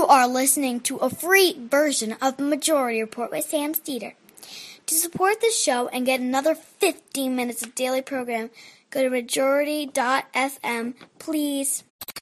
are listening to a free version of Majority Report with Sam Steeder. To support the show and get another 15 minutes of daily program, go to majority.fm, please.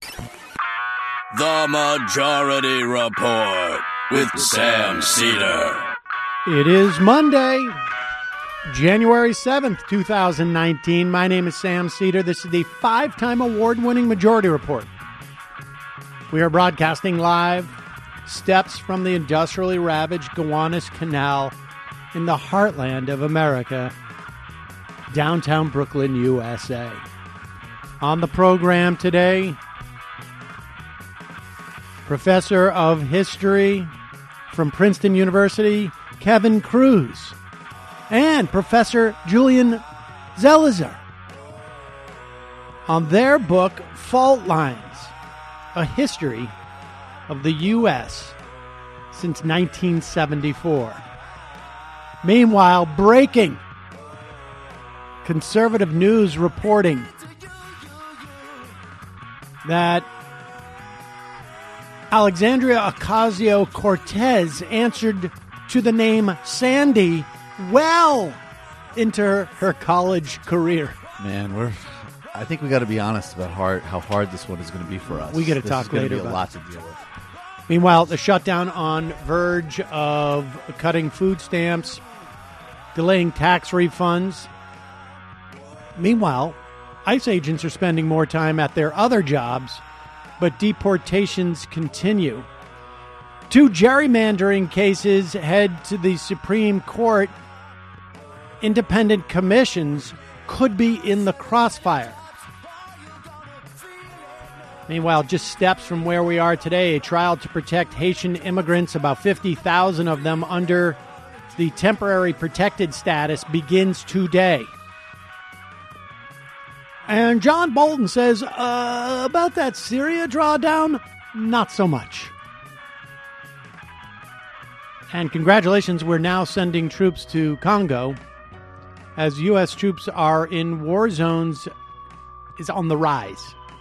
The Majority Report with Sam Steeder. It is Monday, January 7th, 2019. My name is Sam Steeder. This is the 5-time award-winning Majority Report. We are broadcasting live steps from the industrially ravaged Gowanus Canal in the heartland of America, downtown Brooklyn, USA. On the program today, Professor of History from Princeton University, Kevin Cruz, and Professor Julian Zelizer on their book, Fault Lines, A History of the U.S. since 1974. Meanwhile, breaking conservative news reporting that Alexandria Ocasio-Cortez answered to the name Sandy well into her college career. Man, I think we got to be honest about how hard this one is going to be for us. We got to talk later about about a lot to deal with. Meanwhile, the shutdown on verge of cutting food stamps, delaying tax refunds. Meanwhile, ICE agents are spending more time at their other jobs, but deportations continue. 2 gerrymandering cases head to the Supreme Court. Independent commissions could be in the crossfire. Meanwhile, just steps from where we are today, a trial to protect Haitian immigrants, about 50,000 of them under the temporary protected status, begins today. And John Bolton says, about that Syria drawdown, not so much. And congratulations, we're now sending troops to Congo, as U.S. troops are in war zones, is on the rise.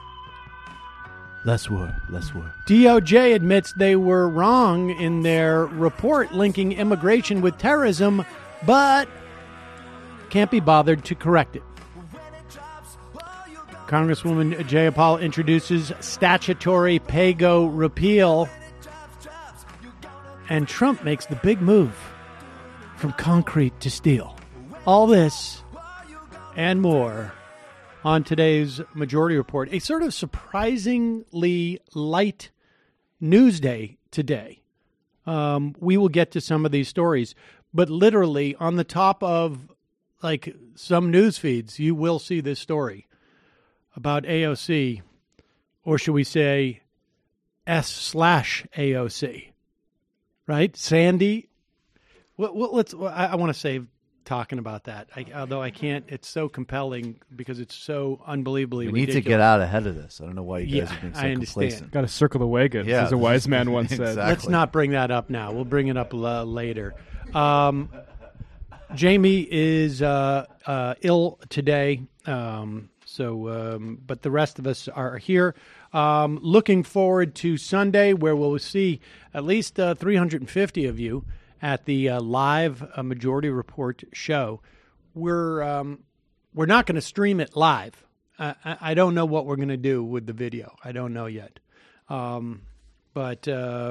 Less war, less war. DOJ admits they were wrong in their report linking immigration with terrorism, but can't be bothered to correct it. Congresswoman Jayapal introduces statutory pay-go repeal, and Trump makes the big move from concrete to steel. All this and more on today's Majority Report. A sort of surprisingly light news day today. We will get to some of these stories, but literally on the top of like some news feeds, you will see this story about AOC, or should we say S/AOC, right? Sandy. I want to save talking about that, although I can't. It's so compelling because it's so unbelievably ridiculous. We need to get out ahead of this. I don't know why you guys are being so complacent. Got to circle the wagons, as a wise man once said. Exactly. Let's not bring that up now. We'll bring it up later. Jamie is ill today, but the rest of us are here. Looking forward to Sunday, where we'll see at least 350 of you at the live Majority Report show. We're not going to stream it live. I don't know what we're going to do with the video. I don't know yet. But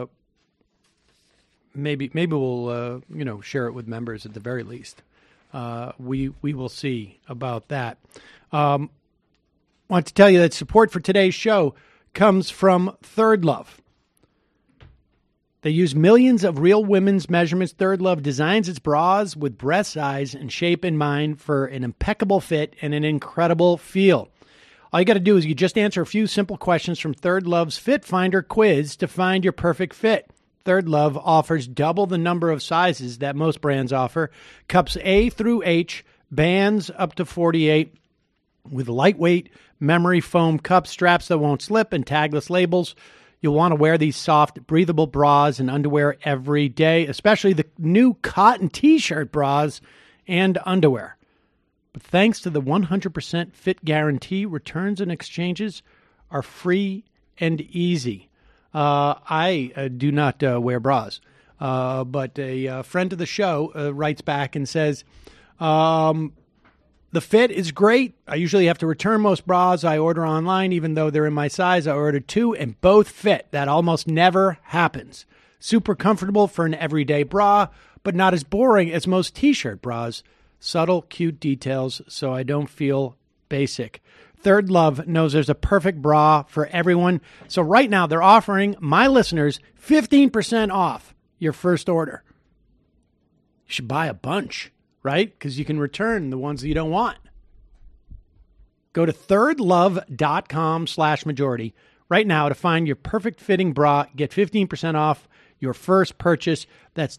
maybe we'll share it with members at the very least. We will see about that. Want to tell you that support for today's show comes from Third Love. They use millions of real women's measurements. Third Love designs its bras with breast size and shape in mind for an impeccable fit and an incredible feel. All you got to do is you just answer a few simple questions from Third Love's Fit Finder quiz to find your perfect fit. Third Love offers double the number of sizes that most brands offer. Cups A through H, bands up to 48, with lightweight memory foam cup straps that won't slip and tagless labels. You'll want to wear these soft, breathable bras and underwear every day, especially the new cotton T-shirt bras and underwear. But thanks to the 100% fit guarantee, returns and exchanges are free and easy. I do not wear bras. But a friend of the show writes back and says, the fit is great. I usually have to return most bras I order online, even though they're in my size. I ordered 2 and both fit. That almost never happens. Super comfortable for an everyday bra, but not as boring as most t-shirt bras. Subtle, cute details, so I don't feel basic. Third Love knows there's a perfect bra for everyone. So right now they're offering my listeners 15% off your first order. You should buy a bunch, right? Because you can return the ones that you don't want. Go to thirdlove.com/majority right now to find your perfect fitting bra. Get 15% off your first purchase. That's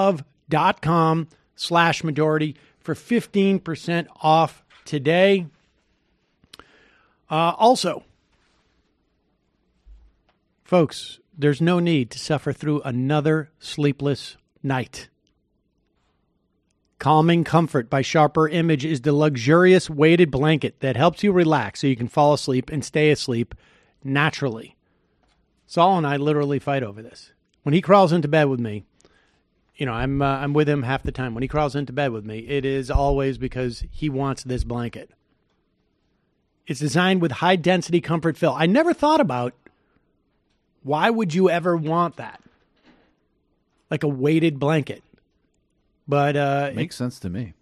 thirdlove.com/majority for 15% off today. Also, folks, there's no need to suffer through another sleepless night. Calming Comfort by Sharper Image is the luxurious weighted blanket that helps you relax so you can fall asleep and stay asleep naturally. Saul and I literally fight over this. When he crawls into bed with me, I'm with him half the time. When he crawls into bed with me, it is always because he wants this blanket. It's designed with high-density comfort fill. I never thought about why would you ever want that? Like a weighted blanket. But makes sense to me.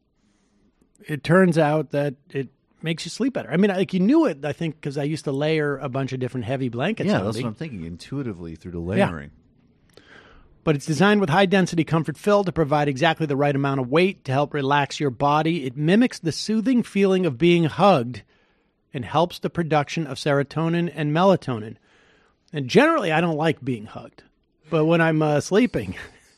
It turns out that it makes you sleep better. I mean, like you knew it, I think, because I used to layer a bunch of different heavy blankets. Yeah, that's what I'm thinking, intuitively through the layering. Yeah. But it's designed with high-density comfort fill to provide exactly the right amount of weight to help relax your body. It mimics the soothing feeling of being hugged and helps the production of serotonin and melatonin. And generally, I don't like being hugged. But when I'm sleeping,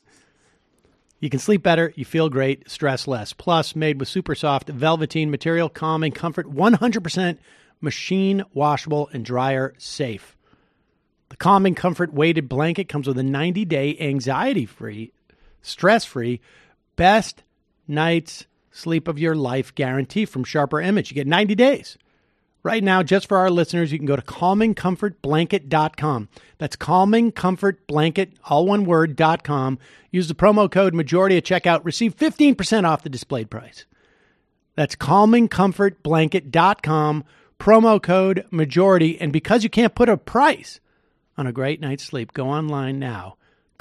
you can sleep better, you feel great, stress less. Plus, made with super soft velveteen material, calming comfort, 100% machine washable and dryer safe. The Calming Comfort weighted blanket comes with a 90-day anxiety-free, stress-free, best night's sleep of your life guarantee from Sharper Image. You get 90 days. Right now, just for our listeners, you can go to calmingcomfortblanket.com. That's calmingcomfortblanket, all one word, .com. Use the promo code majority at checkout. Receive 15% off the displayed price. That's calmingcomfortblanket.com, promo code majority. And because you can't put a price on a great night's sleep, go online now.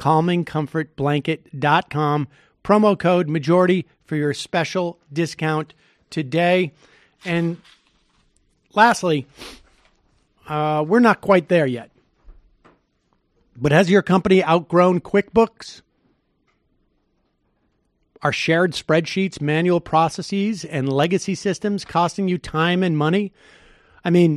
calmingcomfortblanket.com, promo code majority for your special discount today. And lastly, we're not quite there yet. But has your company outgrown QuickBooks? Are shared spreadsheets, manual processes, and legacy systems costing you time and money? I mean,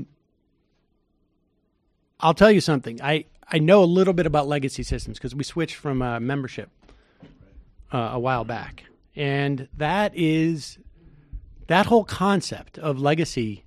I'll tell you something. I know a little bit about legacy systems because we switched from membership a while back. And that whole concept of legacy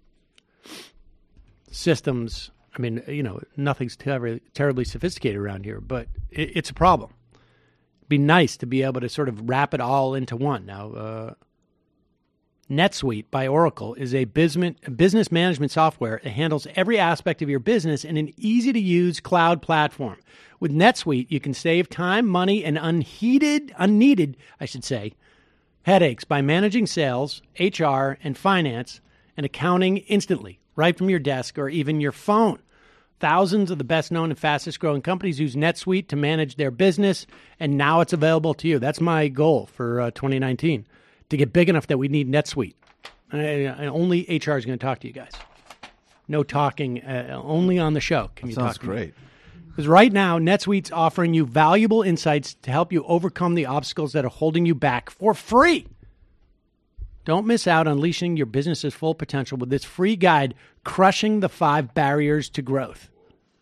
systems, I mean, nothing's terribly sophisticated around here, but it's a problem. It'd be nice to be able to sort of wrap it all into one. Now, NetSuite by Oracle is a business management software that handles every aspect of your business in an easy-to-use cloud platform. With NetSuite, you can save time, money, and unneeded, headaches by managing sales, HR, and finance, and accounting instantly, right from your desk or even your phone. Thousands of the best-known and fastest-growing companies use NetSuite to manage their business, and now it's available to you. That's my goal for 2019. To get big enough that we need NetSuite. Only HR is going to talk to you guys. No talking, only on the show can you talk to me. Sounds great. Because right now, NetSuite's offering you valuable insights to help you overcome the obstacles that are holding you back for free. Don't miss out on unleashing your business's full potential with this free guide, Crushing the 5 Barriers to Growth.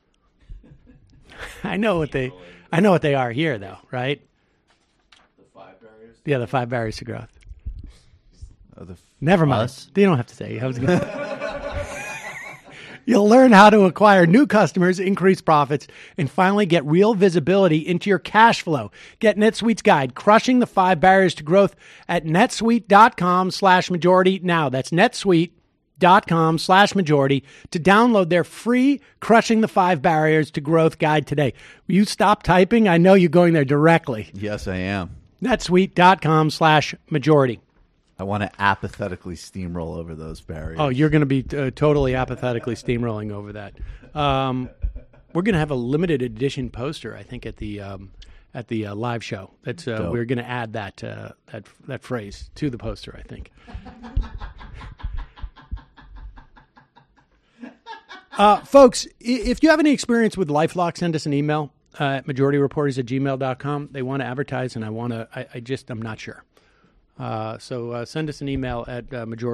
I know what they are here, though, right? The 5 barriers? Yeah, the 5 barriers to growth. Never mind. You don't have to say. You'll learn how to acquire new customers, increase profits, and finally get real visibility into your cash flow. Get NetSuite's guide, Crushing the 5 Barriers to Growth, at netsuite.com/majority now. That's NetSuite, Indeed.com/majority to download their free Crushing the 5 Barriers to Growth guide today. Will you stop typing? I know you're going there directly. Yes, I am. netsuite.com/majority. I want to apathetically steamroll over those barriers. Oh, you're going to be totally apathetically steamrolling over that. We're going to have a limited edition poster, I think, at the live show. That's we're going to add that phrase to the poster, I think. Folks, if you have any experience with LifeLock, send us an email at majorityreporters@gmail.com. They want to advertise, and I'm not sure. So send us an email at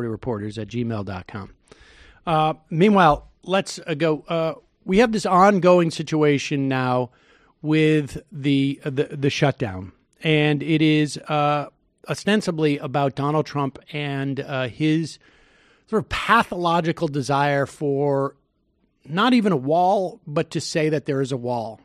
majorityreporters@gmail.com. Meanwhile, let's go. We have this ongoing situation now with the shutdown, and it is ostensibly about Donald Trump and his sort of pathological desire for not even a wall, but to say that there is a wall.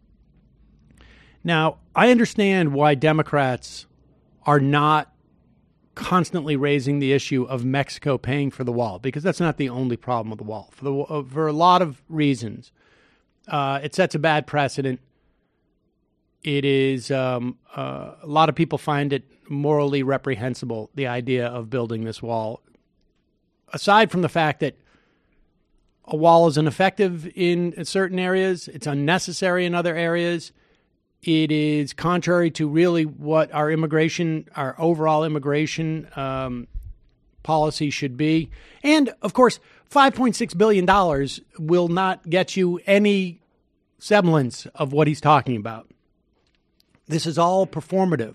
Now, I understand why Democrats are not constantly raising the issue of Mexico paying for the wall, because that's not the only problem with the wall. For a lot of reasons, it sets a bad precedent. It is a lot of people find it morally reprehensible, the idea of building this wall. Aside from the fact that a wall is ineffective in certain areas, it's unnecessary in other areas. It is contrary to really what our overall immigration policy should be. And, of course, $5.6 billion will not get you any semblance of what he's talking about. This is all performative.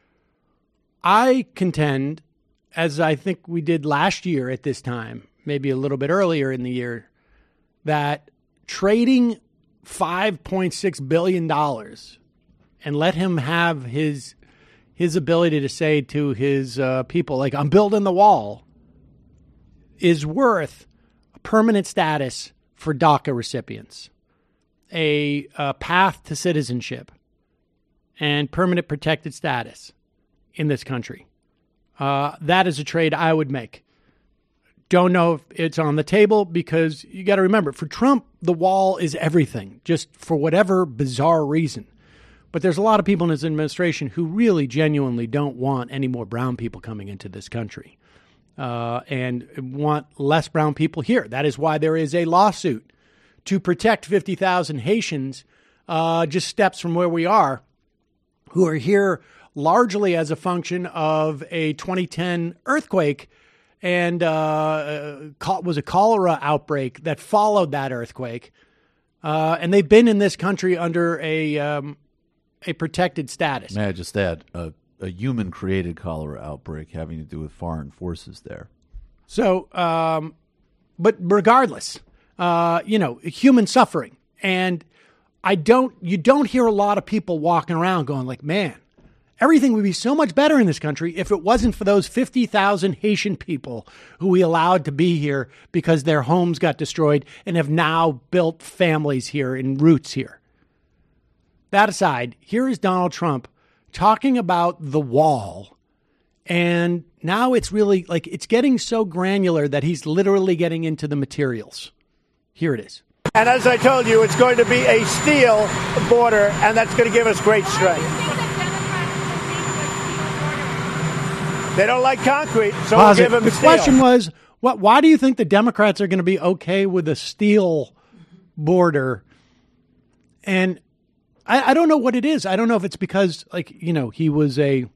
I contend, as I think we did last year at this time, maybe a little bit earlier in the year, that trading $5.6 billion and let him have his ability to say to his people, like, I'm building the wall, is worth a permanent status for DACA recipients, a path to citizenship, and permanent protected status in this country. That is a trade I would make. Don't know if it's on the table, because you got to remember, for Trump, the wall is everything, just for whatever bizarre reason. But there's a lot of people in his administration who really genuinely don't want any more brown people coming into this country and want less brown people here. That is why there is a lawsuit to protect 50,000 Haitians just steps from where we are, who are here largely as a function of a 2010 earthquake and was a cholera outbreak that followed that earthquake. And they've been in this country under a protected status. May I just add, a human-created cholera outbreak having to do with foreign forces there. So, but regardless, human suffering. And you don't hear a lot of people walking around going like, man, everything would be so much better in this country if it wasn't for those 50,000 Haitian people who we allowed to be here because their homes got destroyed and have now built families here and roots here. That aside, here is Donald Trump talking about the wall. And now it's really like it's getting so granular that he's literally getting into the materials. Here it is. And as I told you, it's going to be a steel border, and that's going to give us great strength. They don't like concrete, so we'll give them steel. The question was, why do you think the Democrats are going to be okay with a steel border? And I don't know what it is. I don't know if it's because, he was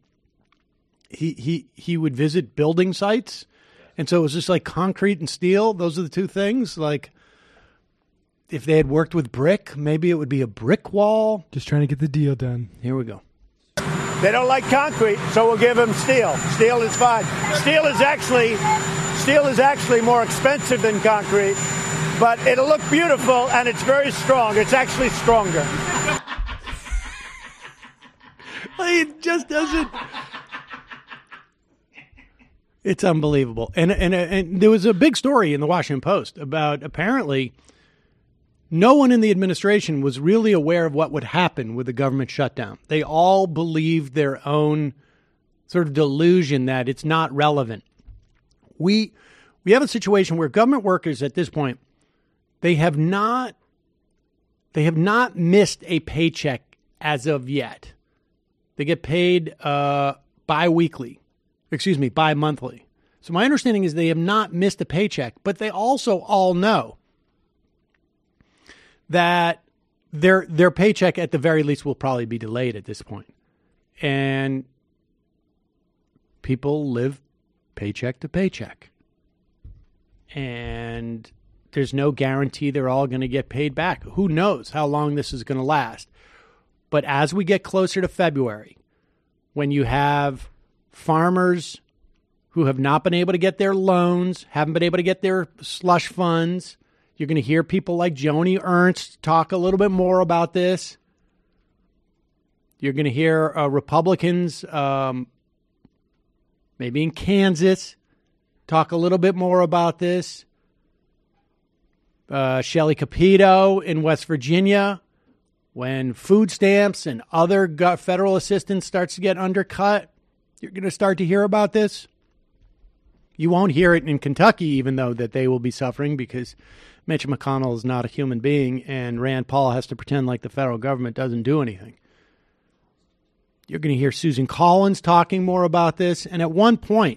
he would visit building sites, and so it was just like concrete and steel. Those are the two things. Like, if they had worked with brick, maybe it would be a brick wall. Just trying to get the deal done. Here we go. They don't like concrete, so we'll give them steel. Steel is fine. Steel is actually more expensive than concrete, but it'll look beautiful, and it's very strong. It's actually stronger. It just doesn't. It's unbelievable. And there was a big story in the Washington Post about apparently no one in the administration was really aware of what would happen with the government shutdown. They all believed their own sort of delusion that it's not relevant. We We have a situation where government workers at this point, they have not missed a paycheck as of yet. They get paid bi-monthly. So my understanding is they have not missed a paycheck, but they also all know that their paycheck at the very least will probably be delayed at this point. And people live paycheck to paycheck. And there's no guarantee they're all going to get paid back. Who knows how long this is going to last? But as we get closer to February, when you have farmers who have not been able to get their loans, haven't been able to get their slush funds, you're going to hear people like Joni Ernst talk a little bit more about this. You're going to hear Republicans, maybe in Kansas, talk a little bit more about this. Shelley Capito in West Virginia, when food stamps and other federal assistance starts to get undercut, you're going to start to hear about this. You won't hear it in Kentucky, even though that they will be suffering because Mitch McConnell is not a human being and Rand Paul has to pretend like the federal government doesn't do anything. You're going to hear Susan Collins talking more about this, and at one point,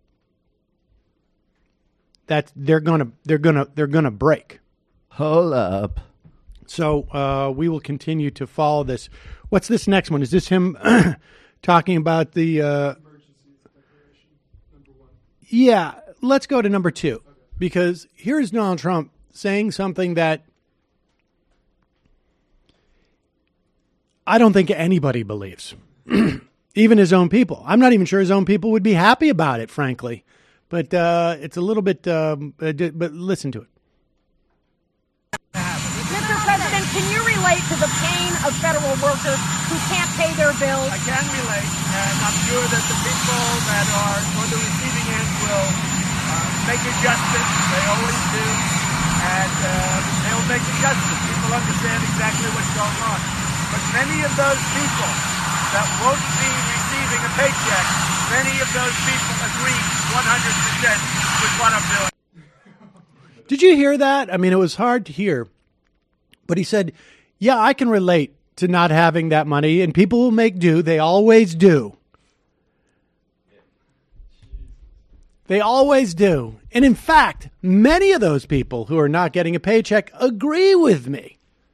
that they're gonna break. Hold up. So we will continue to follow this. What's this next one? Is this him talking about the? Yeah, let's go to number 2, because here is Donald Trump saying something that I don't think anybody believes, even his own people. I'm not even sure his own people would be happy about it, frankly. But it's a little bit, but listen to it. Mr. President, can you relate to the pain of federal workers who can't pay their bills? I can relate, and I'm sure that the people that are on the receiving end will make adjustments. They always do, and they'll make adjustments. People understand exactly what's going on. But many of those people that won't be receiving a paycheck, many of those people agree 100% with what I'm doing. Did you hear that? I mean, it was hard to hear. But he said, yeah, I can relate to not having that money, and people will make do. They always do. They always do. And in fact, many of those people who are not getting a paycheck agree with me.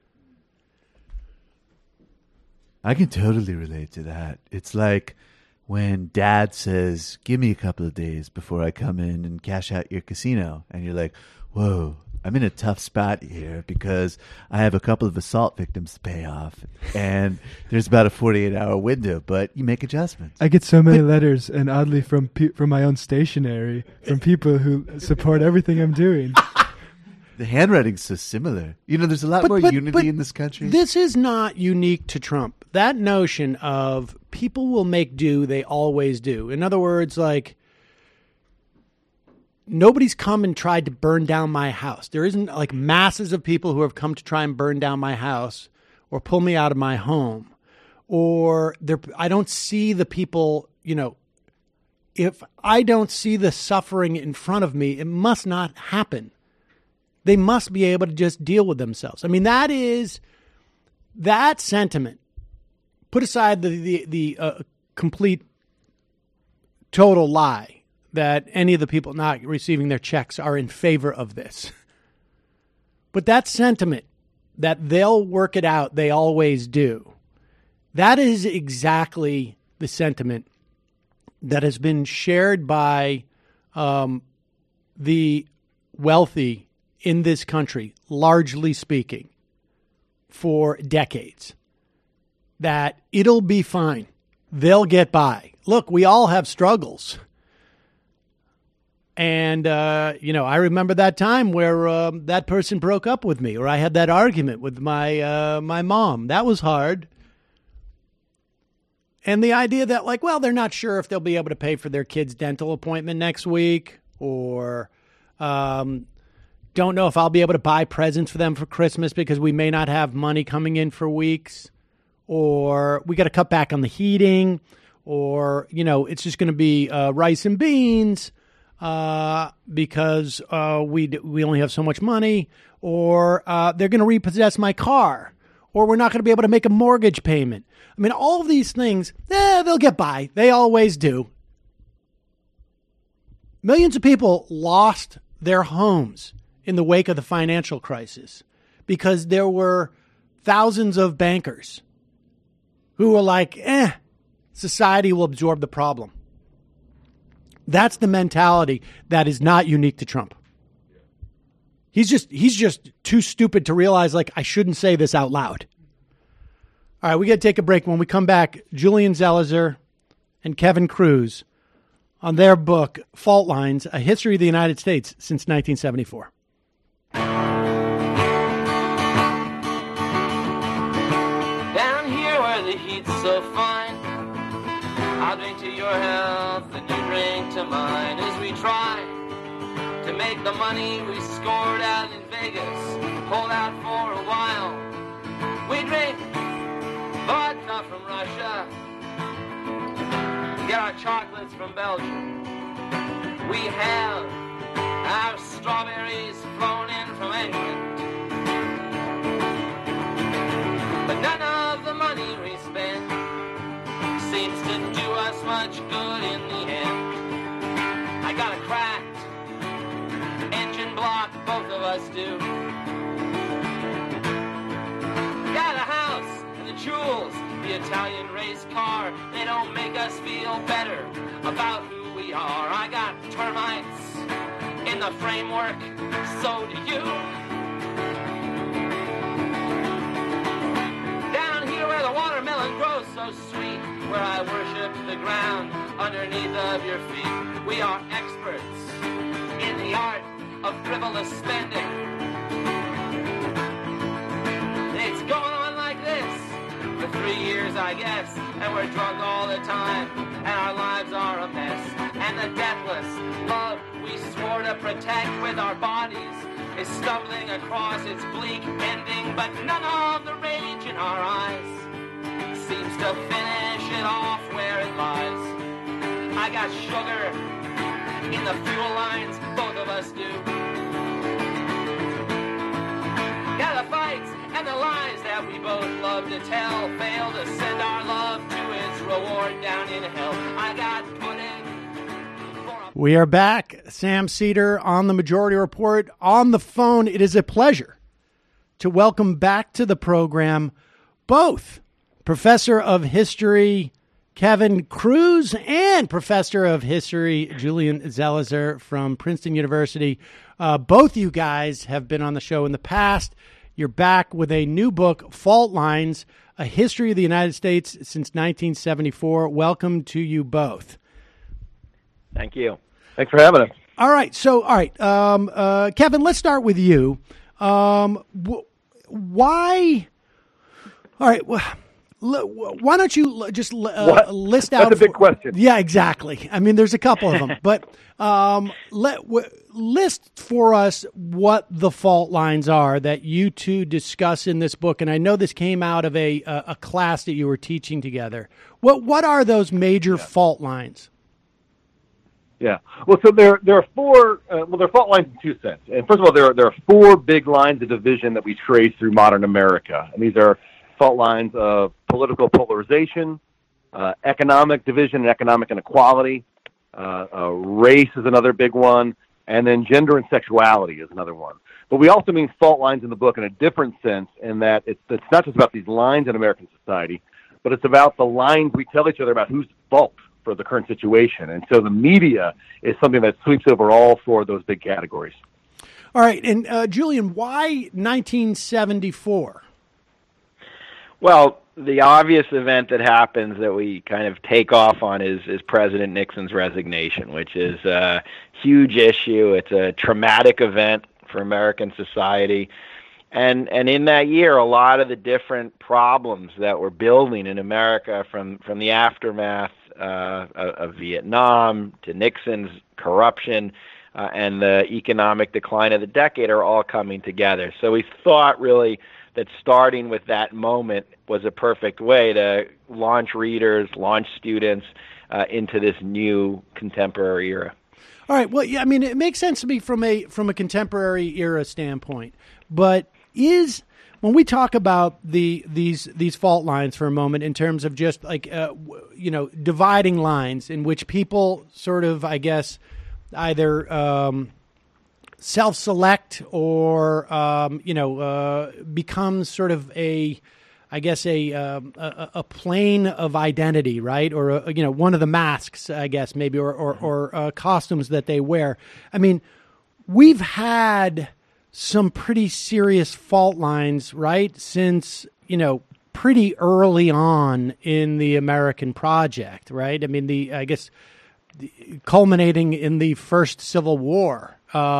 I can totally relate to that. It's like when dad says, give me a couple of days before I come in and cash out your casino. And you're like, whoa, I'm in a tough spot here because I have a couple of assault victims to pay off. And there's about a 48-hour window, but you make adjustments. I get so many letters, and oddly from my own stationery, from people who support everything I'm doing. The handwriting's so similar. You know, there's a lot more unity in this country. This is not unique to Trump. That notion of people will make do, they always do. In other words, like, nobody's come and tried to burn down my house. There isn't like masses of people who have come to try and burn down my house or pull me out of my home. Or I don't see the people, you know, if I don't see the suffering in front of me, it must not happen. They must be able to just deal with themselves. I mean, that sentiment. Put aside the complete, total lie that any of the people not receiving their checks are in favor of this. But that sentiment that they'll work it out, they always do. That is exactly the sentiment that has been shared by the wealthy in this country, largely speaking, for decades. That it'll be fine. They'll get by. Look, we all have struggles. And, I remember that time where that person broke up with me, or I had that argument with my mom. That was hard. And the idea that, like, well, they're not sure if they'll be able to pay for their kid's dental appointment next week, or don't know if I'll be able to buy presents for them for Christmas because we may not have money coming in for weeks, or we got to cut back on the heating, or, it's just going to be rice and beans. because we only have so much money, or they're going to repossess my car, or we're not going to be able to make a mortgage payment. I mean, all of these things, they'll get by. They always do. Millions of people lost their homes in the wake of the financial crisis because there were thousands of bankers who were like, society will absorb the problem. That's the mentality that is not unique to Trump. He's just too stupid to realize, like, I shouldn't say this out loud. All right, we got to take a break. When we come back, Julian Zelizer and Kevin Kruse on their book, Fault Lines, A History of the United States Since 1974. Down here where the heat's so fine, I'll drink to your health and you drink to mine as we try to make the money we scored out in Vegas hold out for a while. We drink vodka from Russia, get our chocolates from Belgium. We have our strawberries flown in from England, but none of the money we spend seems to do us much good in the end. I got a cracked engine block, both of us do. Got a house and the jewels, the Italian race car. They don't make us feel better about who we are. I got termites in the framework, so do you. Down here where the watermelon grows so sweet, where I worship the ground underneath of your feet, we are experts in the art of frivolous spending. It's going on like this for 3 years, I guess, and we're drunk all the time, and our lives are a mess. And the deathless love we swore to protect with our bodies is stumbling across its bleak ending, but none of the rage in our eyes seems to finish it off where it lies. I got sugar in the fuel lines, both of us do. Got the fights and the lies that we both love to tell, fail to send our love to its reward down in hell. I got pudding. We are back. Sam Seder on the Majority Report. On the phone, it is a pleasure to welcome back to the program both Professor of History Kevin Kruse and Professor of History Julian Zelizer from Princeton University. Both you guys have been on the show in the past. You're back with a new book, Fault Lines, A History of the United States Since 1974. Welcome to you both. Thank you. Thanks for having us. All right. So, Kevin, let's start with you. Why? All right. Why don't you just list out? That's a big question. Yeah, exactly. I mean, there's a couple of them, but list for us what the fault lines are that you two discuss in this book. And I know this came out of a class that you were teaching together. What are those major fault lines? Yeah. Well, so there are four. There are fault lines in two senses. And first of all, there are four big lines of division that we trace through modern America, and these are fault lines of political polarization, economic division and economic inequality, race is another big one, and then gender and sexuality is another one. But we also mean fault lines in the book in a different sense, in that it's not just about these lines in American society, but it's about the lines we tell each other about who's at fault for the current situation. And so the media is something that sweeps over all four of those big categories. All right. And Julian, why 1974? Well, the obvious event that happens that we kind of take off on is President Nixon's resignation, which is a huge issue. It's a traumatic event for American society. And in that year, a lot of the different problems that were building in America from the aftermath of Vietnam to Nixon's corruption and the economic decline of the decade are all coming together. So we thought really that starting with that moment was a perfect way to launch readers, launch students into this new contemporary era. All right. Well, yeah, I mean, it makes sense to me from a contemporary era standpoint. But when we talk about these fault lines for a moment, in terms of just like dividing lines in which people sort of, I guess, either self-select or becomes sort of a plane of identity, right? Or one of the masks, I guess, maybe, or costumes that they wear. I mean, we've had some pretty serious fault lines, right? Since, pretty early on in the American project, right? I mean, culminating in the first Civil War.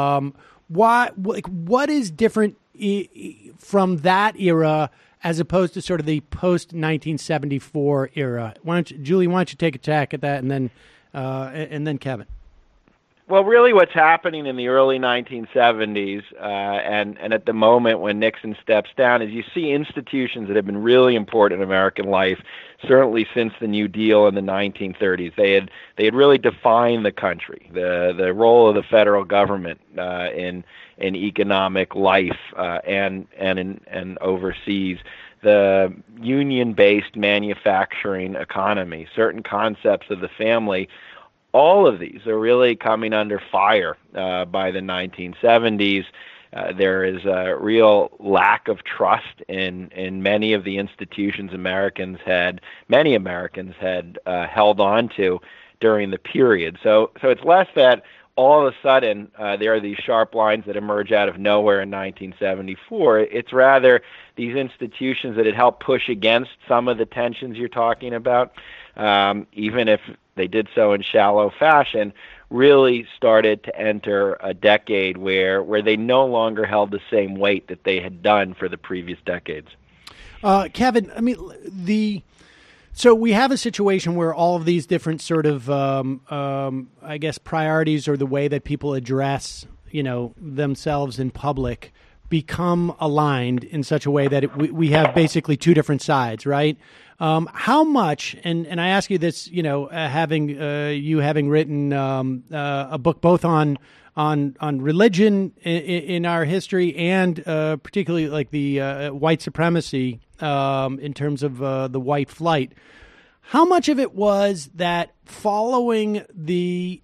What is different from that era as opposed to sort of the post-1974 era? Julie, why don't you take a tack at that, and then Kevin? Well, really what's happening in the early 1970s and at the moment when Nixon steps down is you see institutions that have been really important in American life, certainly since the New Deal in the 1930s. They had really defined the country, the role of the federal government in economic life and overseas, the union-based manufacturing economy, certain concepts of the family. All of these are really coming under fire by the 1970s. There is a real lack of trust in many of the institutions many Americans had held on to during the period. So it's less that all of a sudden there are these sharp lines that emerge out of nowhere in 1974. It's rather these institutions that had helped push against some of the tensions you're talking about, even if they did so in shallow fashion, really started to enter a decade where they no longer held the same weight that they had done for the previous decades. Kevin, I mean, so we have a situation where all of these different sort of, I guess, priorities or the way that people address, themselves in public become aligned in such a way that we have basically two different sides, right? How much, and I ask you this, having written a book both on religion in our history and particularly like the white supremacy in terms of the white flight. How much of it was that following the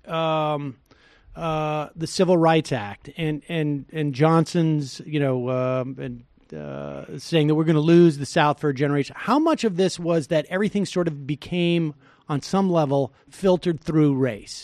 Civil Rights Act and Johnson's, saying that we're going to lose the South for a generation. How much of this was that everything sort of became, on some level, filtered through race?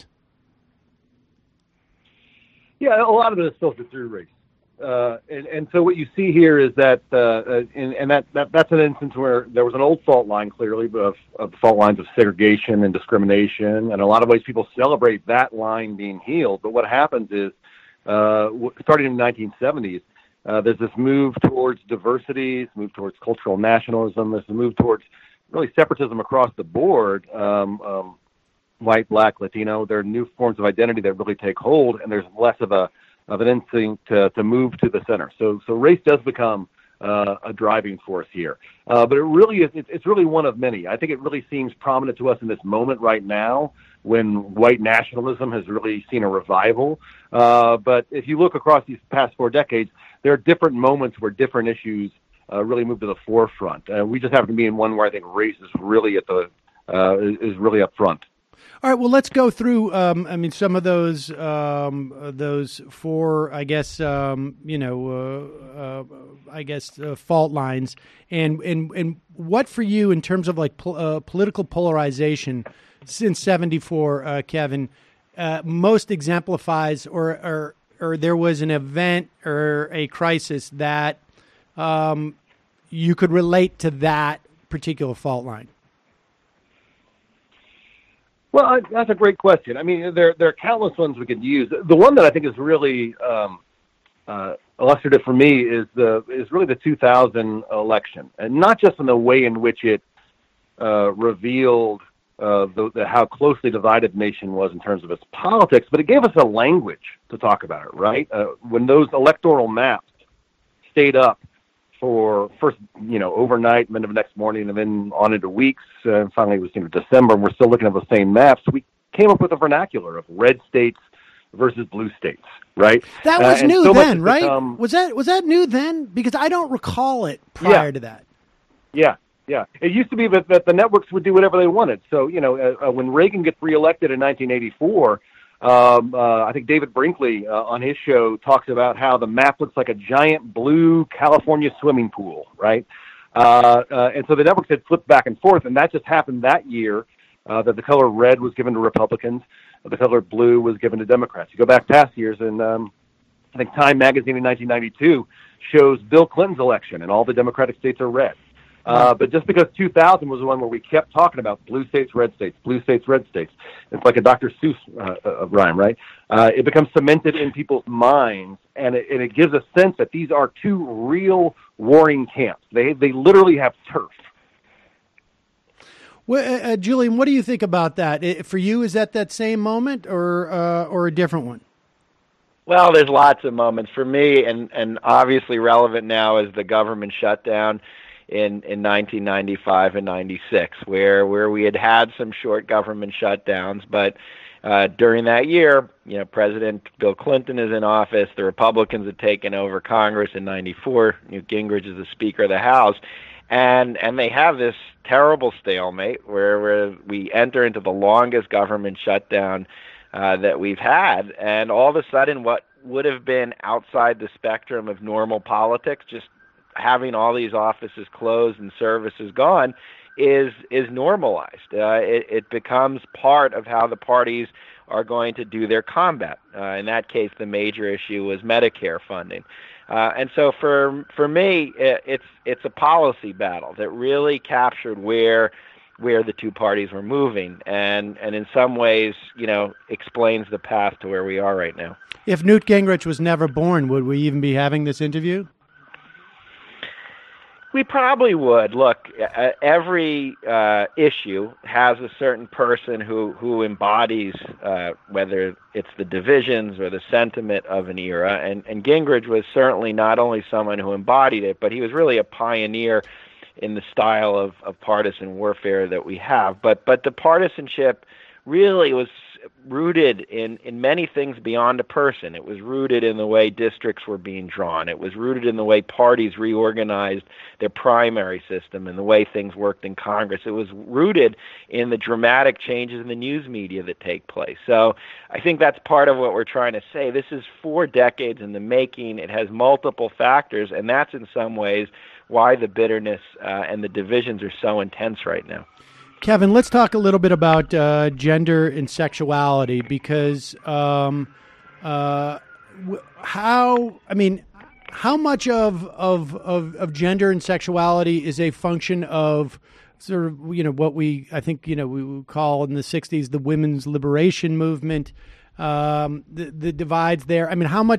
Yeah, a lot of it is filtered through race. And so what you see here is that, and that's an instance where there was an old fault line, clearly, of fault lines of segregation and discrimination. And in a lot of ways, people celebrate that line being healed. But what happens is, starting in the 1970s, there's this move towards diversity, this move towards cultural nationalism, this move towards really separatism across the board, white, black, Latino. There are new forms of identity that really take hold, and there's less of an instinct to move to the center. So race does become a driving force here. But it really is, it's really one of many. I think it really seems prominent to us in this moment right now when white nationalism has really seen a revival. But if you look across these past 4 decades, there are different moments where different issues really move to the forefront. We just happen to be in one where I think race is really is really up front. All right. Well, let's go through. Some of those 4, I guess, fault lines, and what for you in terms of like political polarization since '74, Kevin, most exemplifies or there was an event or a crisis that you could relate to that particular fault line. Well, that's a great question. I mean, there are countless ones we could use. The one that I think is really illustrative for me is really the 2000 election, and not just in the way in which it revealed how closely divided the nation was in terms of its politics, but it gave us a language to talk about it. Right when those electoral maps stayed up for first, overnight, and then the next morning, and then on into weeks. Finally, it was December, and we're still looking at the same maps. We came up with a vernacular of red states versus blue states, right? That was new so then, right? Was that new then? Because I don't recall it prior to that. Yeah. It used to be that the networks would do whatever they wanted. So, when Reagan gets reelected in 1984, I think David Brinkley on his show talks about how the map looks like a giant blue California swimming pool, right? And so the networks had flipped back and forth, and that just happened that year, that the color red was given to Republicans, the color blue was given to Democrats. You go back past years, and I think Time magazine in 1992 shows Bill Clinton's election, and all the Democratic states are red. But just because 2000 was the one where we kept talking about blue states, red states, blue states, red states, it's like a Dr. Seuss rhyme, right? It becomes cemented in people's minds, and it gives a sense that these are two real warring camps. They literally have turf. Well, Julian, what do you think about that? For you, is that same moment or a different one? Well, there's lots of moments for me, and obviously relevant now is the government shutdown in 1995 and 96, where we had some short government shutdowns, but during that year, President Bill Clinton is in office. The Republicans had taken over Congress in 94. Newt Gingrich is the Speaker of the House, and they have this terrible stalemate where we enter into the longest government shutdown that we've had, and all of a sudden, what would have been outside the spectrum of normal politics, just having all these offices closed and services gone, is normalized. It becomes part of how the parties are going to do their combat. In that case, the major issue was Medicare funding. And so for me, it's a policy battle that really captured where the two parties were moving, and in some ways, explains the path to where we are right now. If Newt Gingrich was never born, would we even be having this interview? We probably would. Look, every issue has a certain person who embodies whether it's the divisions or the sentiment of an era. And Gingrich was certainly not only someone who embodied it, but he was really a pioneer in the style of partisan warfare that we have. But the partisanship really was rooted in many things beyond a person. It was rooted in the way districts were being drawn. It was rooted in the way parties reorganized their primary system and the way things worked in Congress. It was rooted in the dramatic changes in the news media that take place. So I think that's part of what we're trying to say. This is 4 decades in the making. It has multiple factors, and that's in some ways why the bitterness and the divisions are so intense right now. Kevin, let's talk a little bit about gender and sexuality, because how much of gender and sexuality is a function of sort of what we would call in the 60s the women's liberation movement, the divides there. I mean, how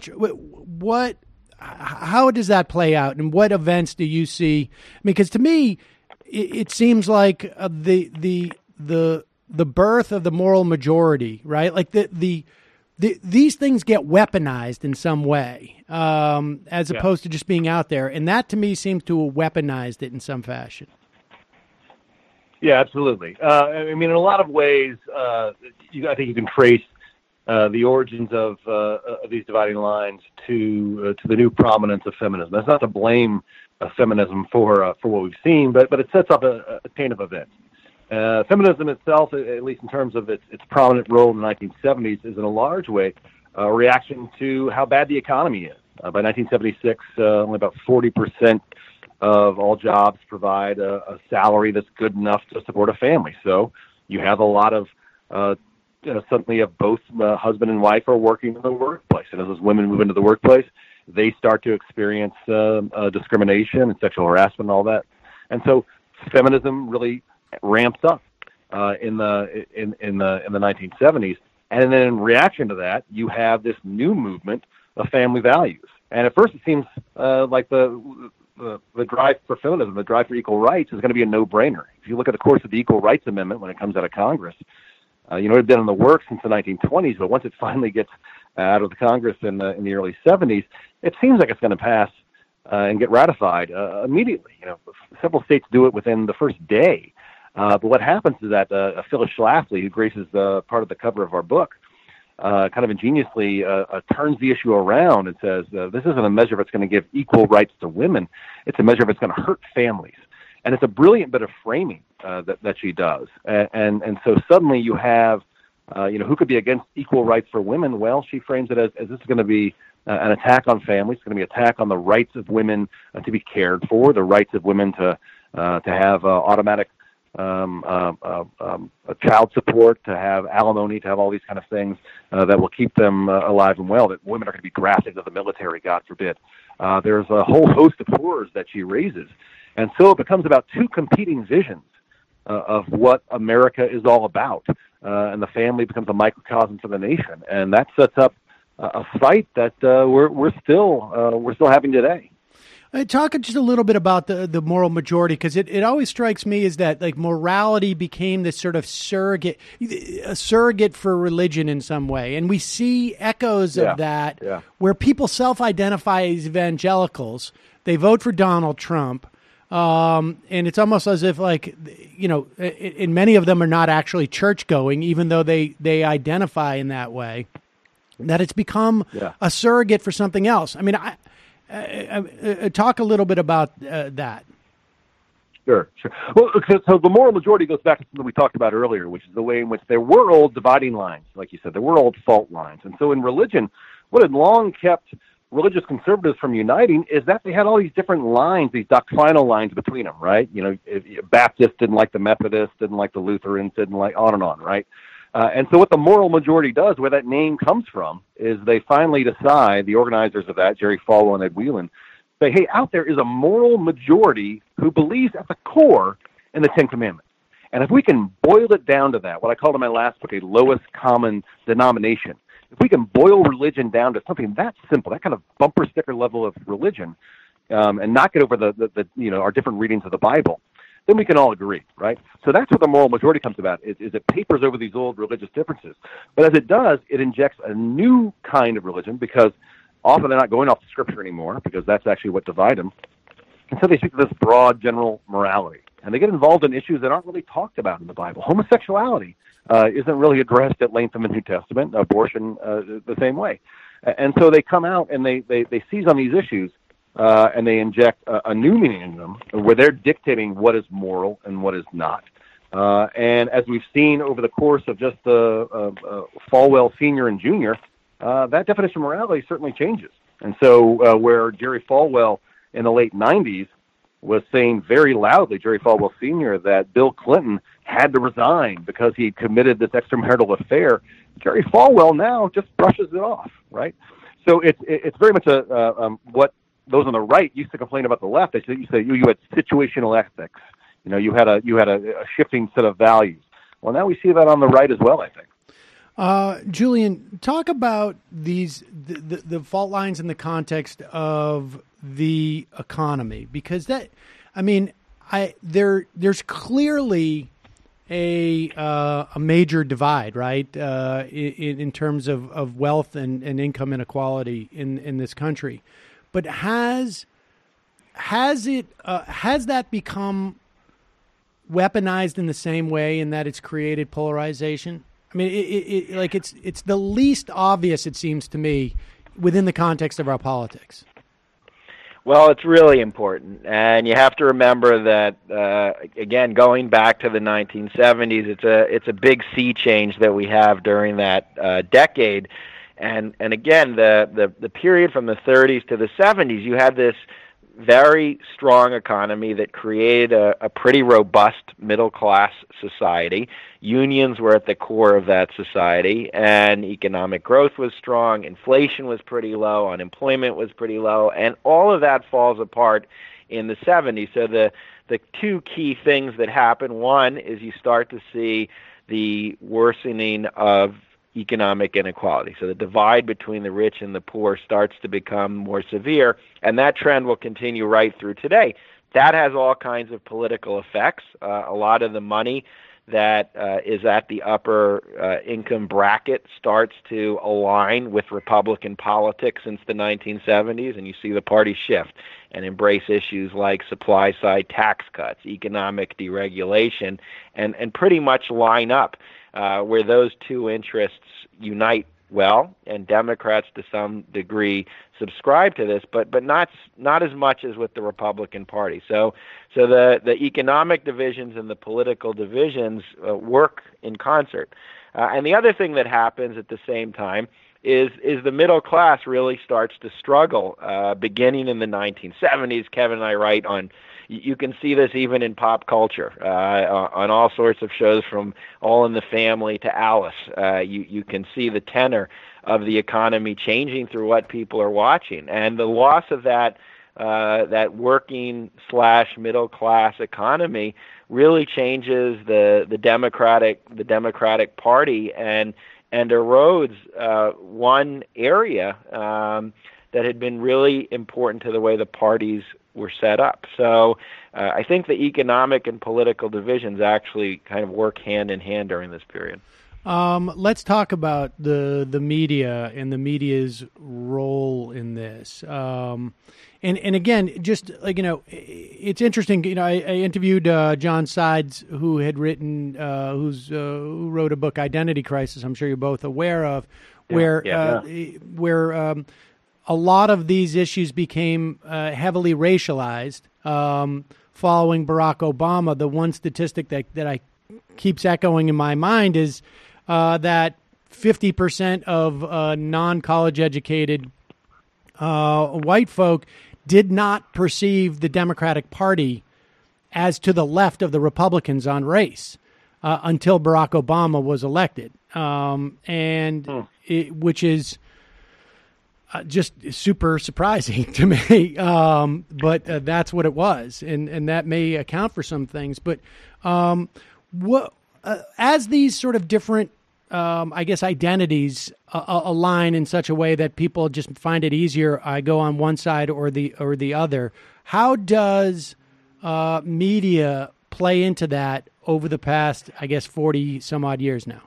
does that play out, and what events do you see? I mean, because to me, it seems like the birth of the moral majority, right? Like these things get weaponized in some way, as opposed to just being out there, and that to me seems to have weaponized it in some fashion. Yeah, absolutely. I mean, in a lot of ways, I think you can trace the origins of these dividing lines to the new prominence of feminism. That's not to blame feminism for what we've seen, but it sets up a chain of events. Feminism itself, at least in terms of its prominent role in the 1970s, is in a large way a reaction to how bad the economy is. By 1976, only about 40% of all jobs provide a salary that's good enough to support a family. So you have a lot of suddenly of both husband and wife are working in the workplace, and as those women move into the workplace, they start to experience discrimination and sexual harassment and all that. And so feminism really ramps up in the 1970s. And then in reaction to that, you have this new movement of family values. And at first it seems like the drive for feminism, the drive for equal rights is going to be a no-brainer. If you look at the course of the Equal Rights Amendment when it comes out of Congress, it had been in the works since the 1920s, but once it finally gets out of the Congress in the early 70s, it seems like it's going to pass and get ratified immediately. Several states do it within the first day. But what happens is that Phyllis Schlafly, who graces part of the cover of our book, kind of ingeniously turns the issue around and says, this isn't a measure that's going to give equal rights to women. It's a measure that's going to hurt families. And it's a brilliant bit of framing that she does. And so suddenly you have, who could be against equal rights for women? Well, she frames it as this is going to be an attack on families. It's going to be an attack on the rights of women to be cared for, the rights of women to have automatic child support, to have alimony, to have all these kind of things that will keep them alive and well, that women are going to be drafted into the military, God forbid. There's a whole host of horrors that she raises. And so it becomes about two competing visions of what America is all about. And the family becomes a microcosm for the nation. And that sets up a fight that we're still having today. Talk just a little bit about the moral majority, because it always strikes me as that like morality became this sort of surrogate for religion in some way, and we see echoes of that where people self-identify as evangelicals, they vote for Donald Trump, and it's almost as if and many of them are not actually church going, even though they identify in that way. That it's become a surrogate for something else. I mean, talk a little bit about that. Sure. Well, so the moral majority goes back to something we talked about earlier, which is the way in which there were old dividing lines, like you said, there were old fault lines. And so in religion, what had long kept religious conservatives from uniting is that they had all these different lines, these doctrinal lines between them, right? Baptists didn't like the Methodists, didn't like the Lutherans, didn't like on and on, right? And so what the moral majority does, where that name comes from, is they finally decide, the organizers of that, Jerry Falwell and Ed Whelan, say, hey, out there is a moral majority who believes at the core in the Ten Commandments. And if we can boil it down to that, what I called in my last book a lowest common denomination, if we can boil religion down to something that simple, that kind of bumper sticker level of religion, and not get over the our different readings of the Bible, then we can all agree, right? So that's what the moral majority comes about, is it papers over these old religious differences. But as it does, it injects a new kind of religion, because often they're not going off the Scripture anymore, because that's actually what divides them. And so they speak to this broad general morality. And they get involved in issues that aren't really talked about in the Bible. Homosexuality isn't really addressed at length in the New Testament. Abortion, the same way. And so they come out and they seize on these issues, and they inject a new meaning in them, where they're dictating what is moral and what is not. And as we've seen over the course of just Falwell Sr. and Jr., that definition of morality certainly changes. And so where Jerry Falwell in the late 90s was saying very loudly, Jerry Falwell Sr., that Bill Clinton had to resign because he committed this extramarital affair, Jerry Falwell now just brushes it off, right? So it's very much what those on the right used to complain about the left. They say you had situational ethics. You had a shifting set of values. Well, now we see that on the right as well, I think. Julian, talk about the fault lines in the context of the economy, because there's clearly a major divide, right, in terms of wealth and income inequality in this country. But has that become weaponized in the same way, in that it's created polarization? I mean, it's the least obvious, it seems to me, within the context of our politics. Well, it's really important, and you have to remember that again, going back to the 1970s, it's a big sea change that we have during that decade, and again, the period from the 30s to the 70s, you had this very strong economy that created a pretty robust middle-class society. Unions were at the core of that society, and economic growth was strong, inflation was pretty low, unemployment was pretty low, and all of that falls apart in the 70s. So the two key things that happen, one is you start to see the worsening of economic inequality. So the divide between the rich and the poor starts to become more severe, and that trend will continue right through today. That has all kinds of political effects. A lot of the money that is at the upper income bracket starts to align with Republican politics since the 1970s, and you see the party shift and embrace issues like supply-side tax cuts, economic deregulation, and pretty much line up where those two interests unite well, and Democrats to some degree subscribe to this, but not as much as with the Republican Party. So the economic divisions and the political divisions work in concert. And the other thing that happens at the same time is the middle class really starts to struggle, beginning in the 1970s. Kevin and I write on. You can see this even in pop culture, on all sorts of shows from All in the Family to Alice. You can see the tenor of the economy changing through what people are watching, and the loss of that working / middle class economy really changes the Democratic Party and erodes one area that had been really important to the way the parties were set up. So I think the economic and political divisions actually kind of work hand in hand during this period. Let's talk about the media and the media's role in this. And again, just like, it's interesting. I interviewed John Sides, who had written, who wrote a book, Identity Crisis. I'm sure you're both aware of, where a lot of these issues became heavily racialized following Barack Obama. The one statistic that I keeps echoing in my mind is that 50% of non-college educated white folk did not perceive the Democratic Party as to the left of the Republicans on race until Barack Obama was elected, which is just super surprising to me, but that's what it was, and that may account for some things. But as these sort of different, I guess, identities align in such a way that people just find it easier, I go on one side or the other. How does media play into that over the past, I guess, 40 some odd years now?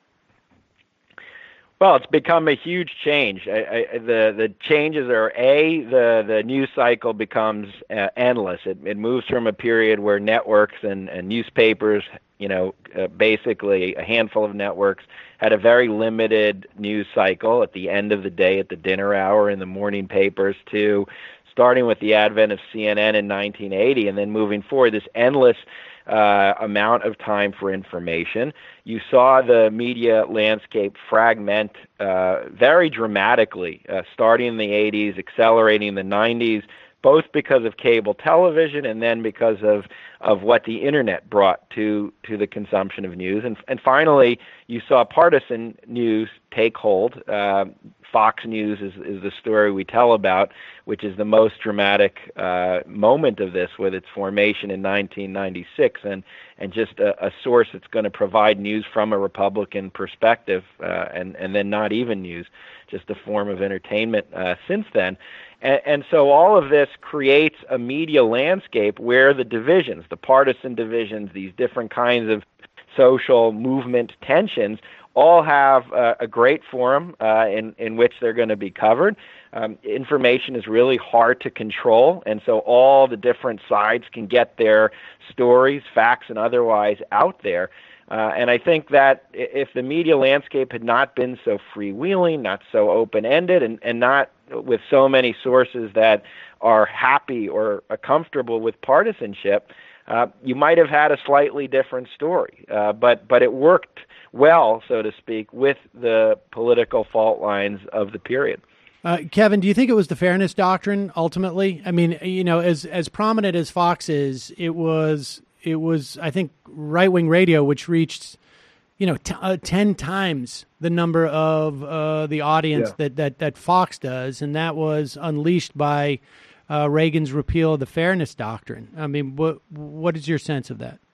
Well, it's become a huge change. The changes are, the news cycle becomes endless. It moves from a period where networks and newspapers, basically a handful of networks, had a very limited news cycle at the end of the day, at the dinner hour, in the morning papers, to starting with the advent of CNN in 1980 and then moving forward, this endless amount of time for information. You saw the media landscape fragment very dramatically, starting in the 80s, accelerating in the 90s, both because of cable television and then because of what the internet brought to the consumption of news. And finally, you saw partisan news take hold. Fox News is the story we tell about, which is the most dramatic moment of this, with its formation in 1996, and just a source that's going to provide news from a Republican perspective, and then not even news, just a form of entertainment since then. And so all of this creates a media landscape where the divisions, the partisan divisions, these different kinds of social movement tensions, all have a great forum in which they're going to be covered. Information is really hard to control, and so all the different sides can get their stories, facts and otherwise, out there. And I think that if the media landscape had not been so freewheeling, not so open-ended, and not with so many sources that are happy or comfortable with partisanship, you might have had a slightly different story. But it worked well, so to speak, with the political fault lines of the period. Kevin, do you think it was the fairness doctrine ultimately? I mean, as prominent as Fox is, it was, I think, right-wing radio, which reached, 10 times the number of the audience that Fox does, and that was unleashed by Reagan's repeal of the fairness doctrine. I mean, what is your sense of that?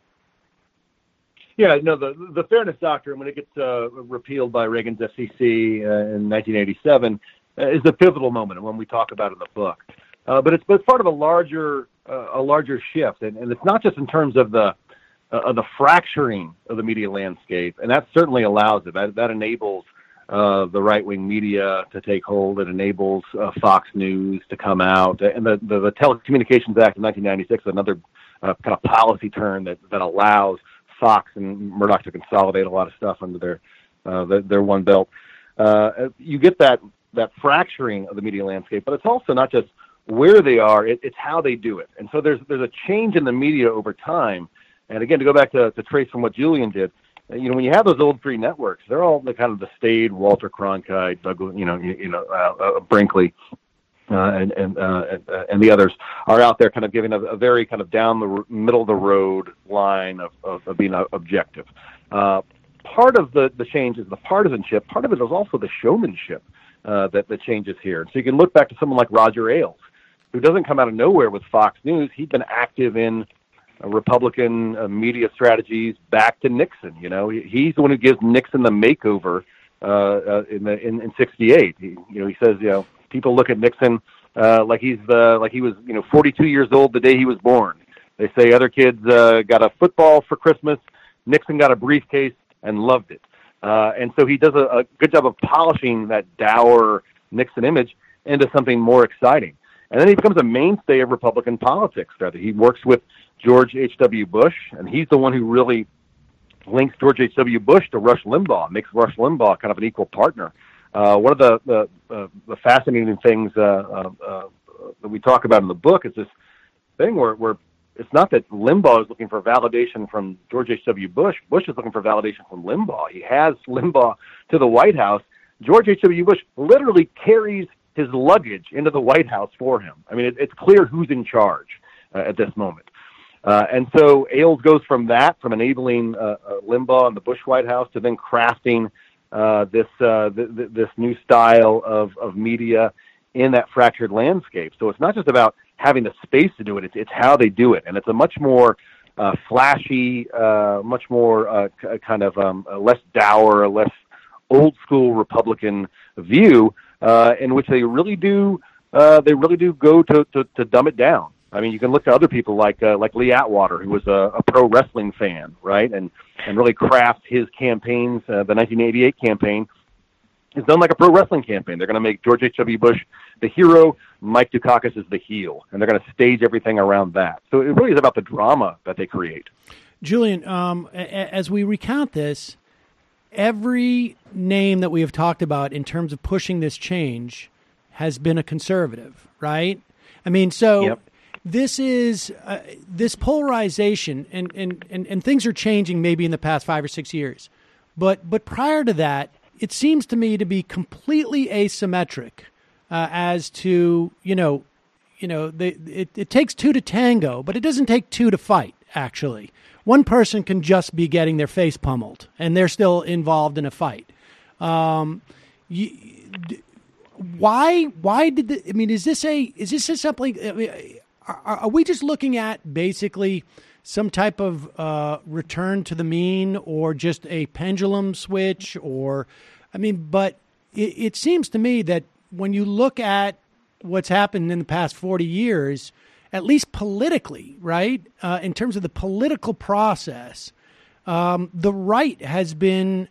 Yeah, the fairness doctrine, when it gets repealed by Reagan's FCC in 1987, is a pivotal moment, when we talk about it in the book. But it's part of a larger shift, and it's not just in terms of the fracturing of the media landscape, and that certainly allows it. That enables the right-wing media to take hold. It enables Fox News to come out, and the Telecommunications Act of 1996 is another kind of policy turn that allows Fox and Murdoch to consolidate a lot of stuff under their one belt. you get that fracturing of the media landscape, but it's also not just where they are, it's how they do it. And so there's a change in the media over time. And again, to go back to trace from what Julian did, when you have those old three networks, they're all the kind of the staid Walter Cronkite, Douglas, Brinkley, and the others are out there kind of giving a very kind of down the middle of the road line of being objective. Part of the change is the partisanship. Part of it is also the showmanship that changes here. So you can look back to someone like Roger Ailes, who doesn't come out of nowhere with Fox News. He'd been active in Republican media strategies back to Nixon. He's the one who gives Nixon the makeover in '68. He says, people look at Nixon like he was 42 years old the day he was born. They say other kids got a football for Christmas. Nixon got a briefcase and loved it. And so he does a good job of polishing that dour Nixon image into something more exciting. And then he becomes a mainstay of Republican politics. Rather, he works with George H.W. Bush, and he's the one who really links George H.W. Bush to Rush Limbaugh, makes Rush Limbaugh kind of an equal partner. One of the fascinating things that we talk about in the book is this thing where it's not that Limbaugh is looking for validation from George H.W. Bush. Bush is looking for validation from Limbaugh. He has Limbaugh to the White House. George H.W. Bush literally carries his luggage into the White House for him. I mean, it's clear who's in charge at this moment. And so Ailes goes from enabling Limbaugh and the Bush White House to then crafting this new style of media in that fractured landscape. So it's not just about having the space to do it; it's how they do it, and it's a much more flashy, much more kind of less dour, less old school Republican view, in which they really do go to dumb it down. I mean, you can look to other people like Lee Atwater, who was a pro wrestling fan, right, and really craft his campaigns. The 1988 campaign is done like a pro wrestling campaign. They're going to make George H.W. Bush the hero, Mike Dukakis is the heel, and they're going to stage everything around that. So it really is about the drama that they create. Julian, as we recount this, every name that we have talked about in terms of pushing this change has been a conservative, right? I mean, so Yep. This is this polarization, and things are changing maybe in the past 5 or 6 years, but prior to that, it seems to me to be completely asymmetric as to it takes two to tango, but it doesn't take two to fight. Actually, one person can just be getting their face pummeled, and they're still involved in a fight. Why did is this something? Are we just looking at basically some type of return to the mean, or just a pendulum switch, but it seems to me that when you look at what's happened in the past 40 years, at least politically, right, in terms of the political process, the right has been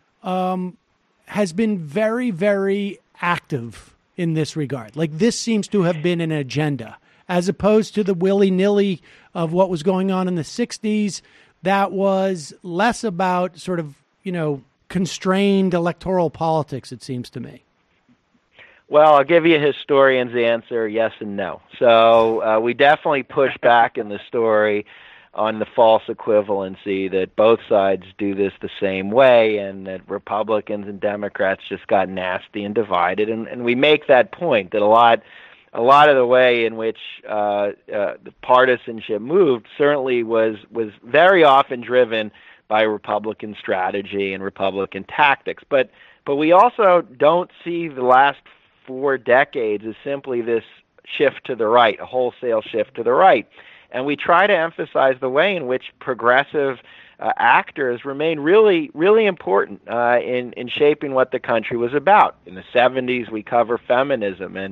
very, very active in this regard. Like, this seems to have been an agenda, as opposed to the willy-nilly of what was going on in the 60s. That was less about sort of, constrained electoral politics, it seems to me. Well, I'll give you a historian's answer, yes and no. So we definitely push back in the story on the false equivalency that both sides do this the same way, and that Republicans and Democrats just got nasty and divided. And we make that point that a lot of the way in which the partisanship moved certainly was very often driven by Republican strategy and Republican tactics. But we also don't see the last 4 decades as simply this shift to the right, a wholesale shift to the right. And we try to emphasize the way in which progressive actors remain really, really important in shaping what the country was about. In the 70s, we cover feminism, and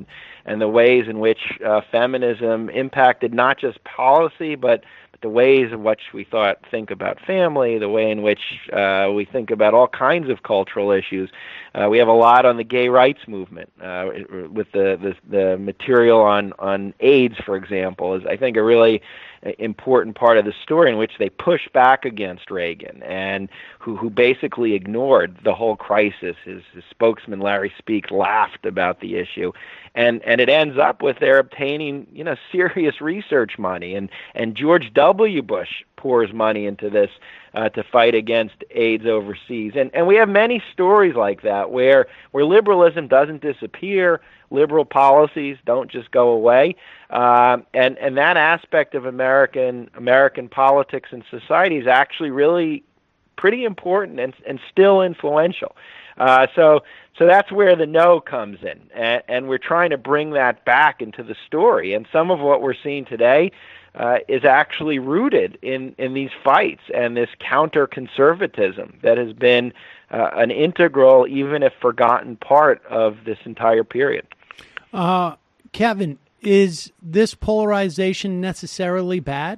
and the ways in which feminism impacted not just policy, but the ways in which we think about family, the way in which we think about all kinds of cultural issues. We have a lot on the gay rights movement with the material on AIDS, for example, is I think a really important part of the story in which they push back against Reagan and who basically ignored the whole crisis. His spokesman, Larry Speake, laughed about the issue. And it ends up with their obtaining, serious research money. And George W. Bush pours money into this to fight against AIDS overseas. And we have many stories like that where liberalism doesn't disappear, liberal policies don't just go away. And that aspect of American politics and society is actually really pretty important and still influential. So that's where the no comes in, and we're trying to bring that back into the story. And some of what we're seeing today is actually rooted in these fights and this counter-conservatism that has been an integral, even if forgotten, part of this entire period. Kevin, is this polarization necessarily bad?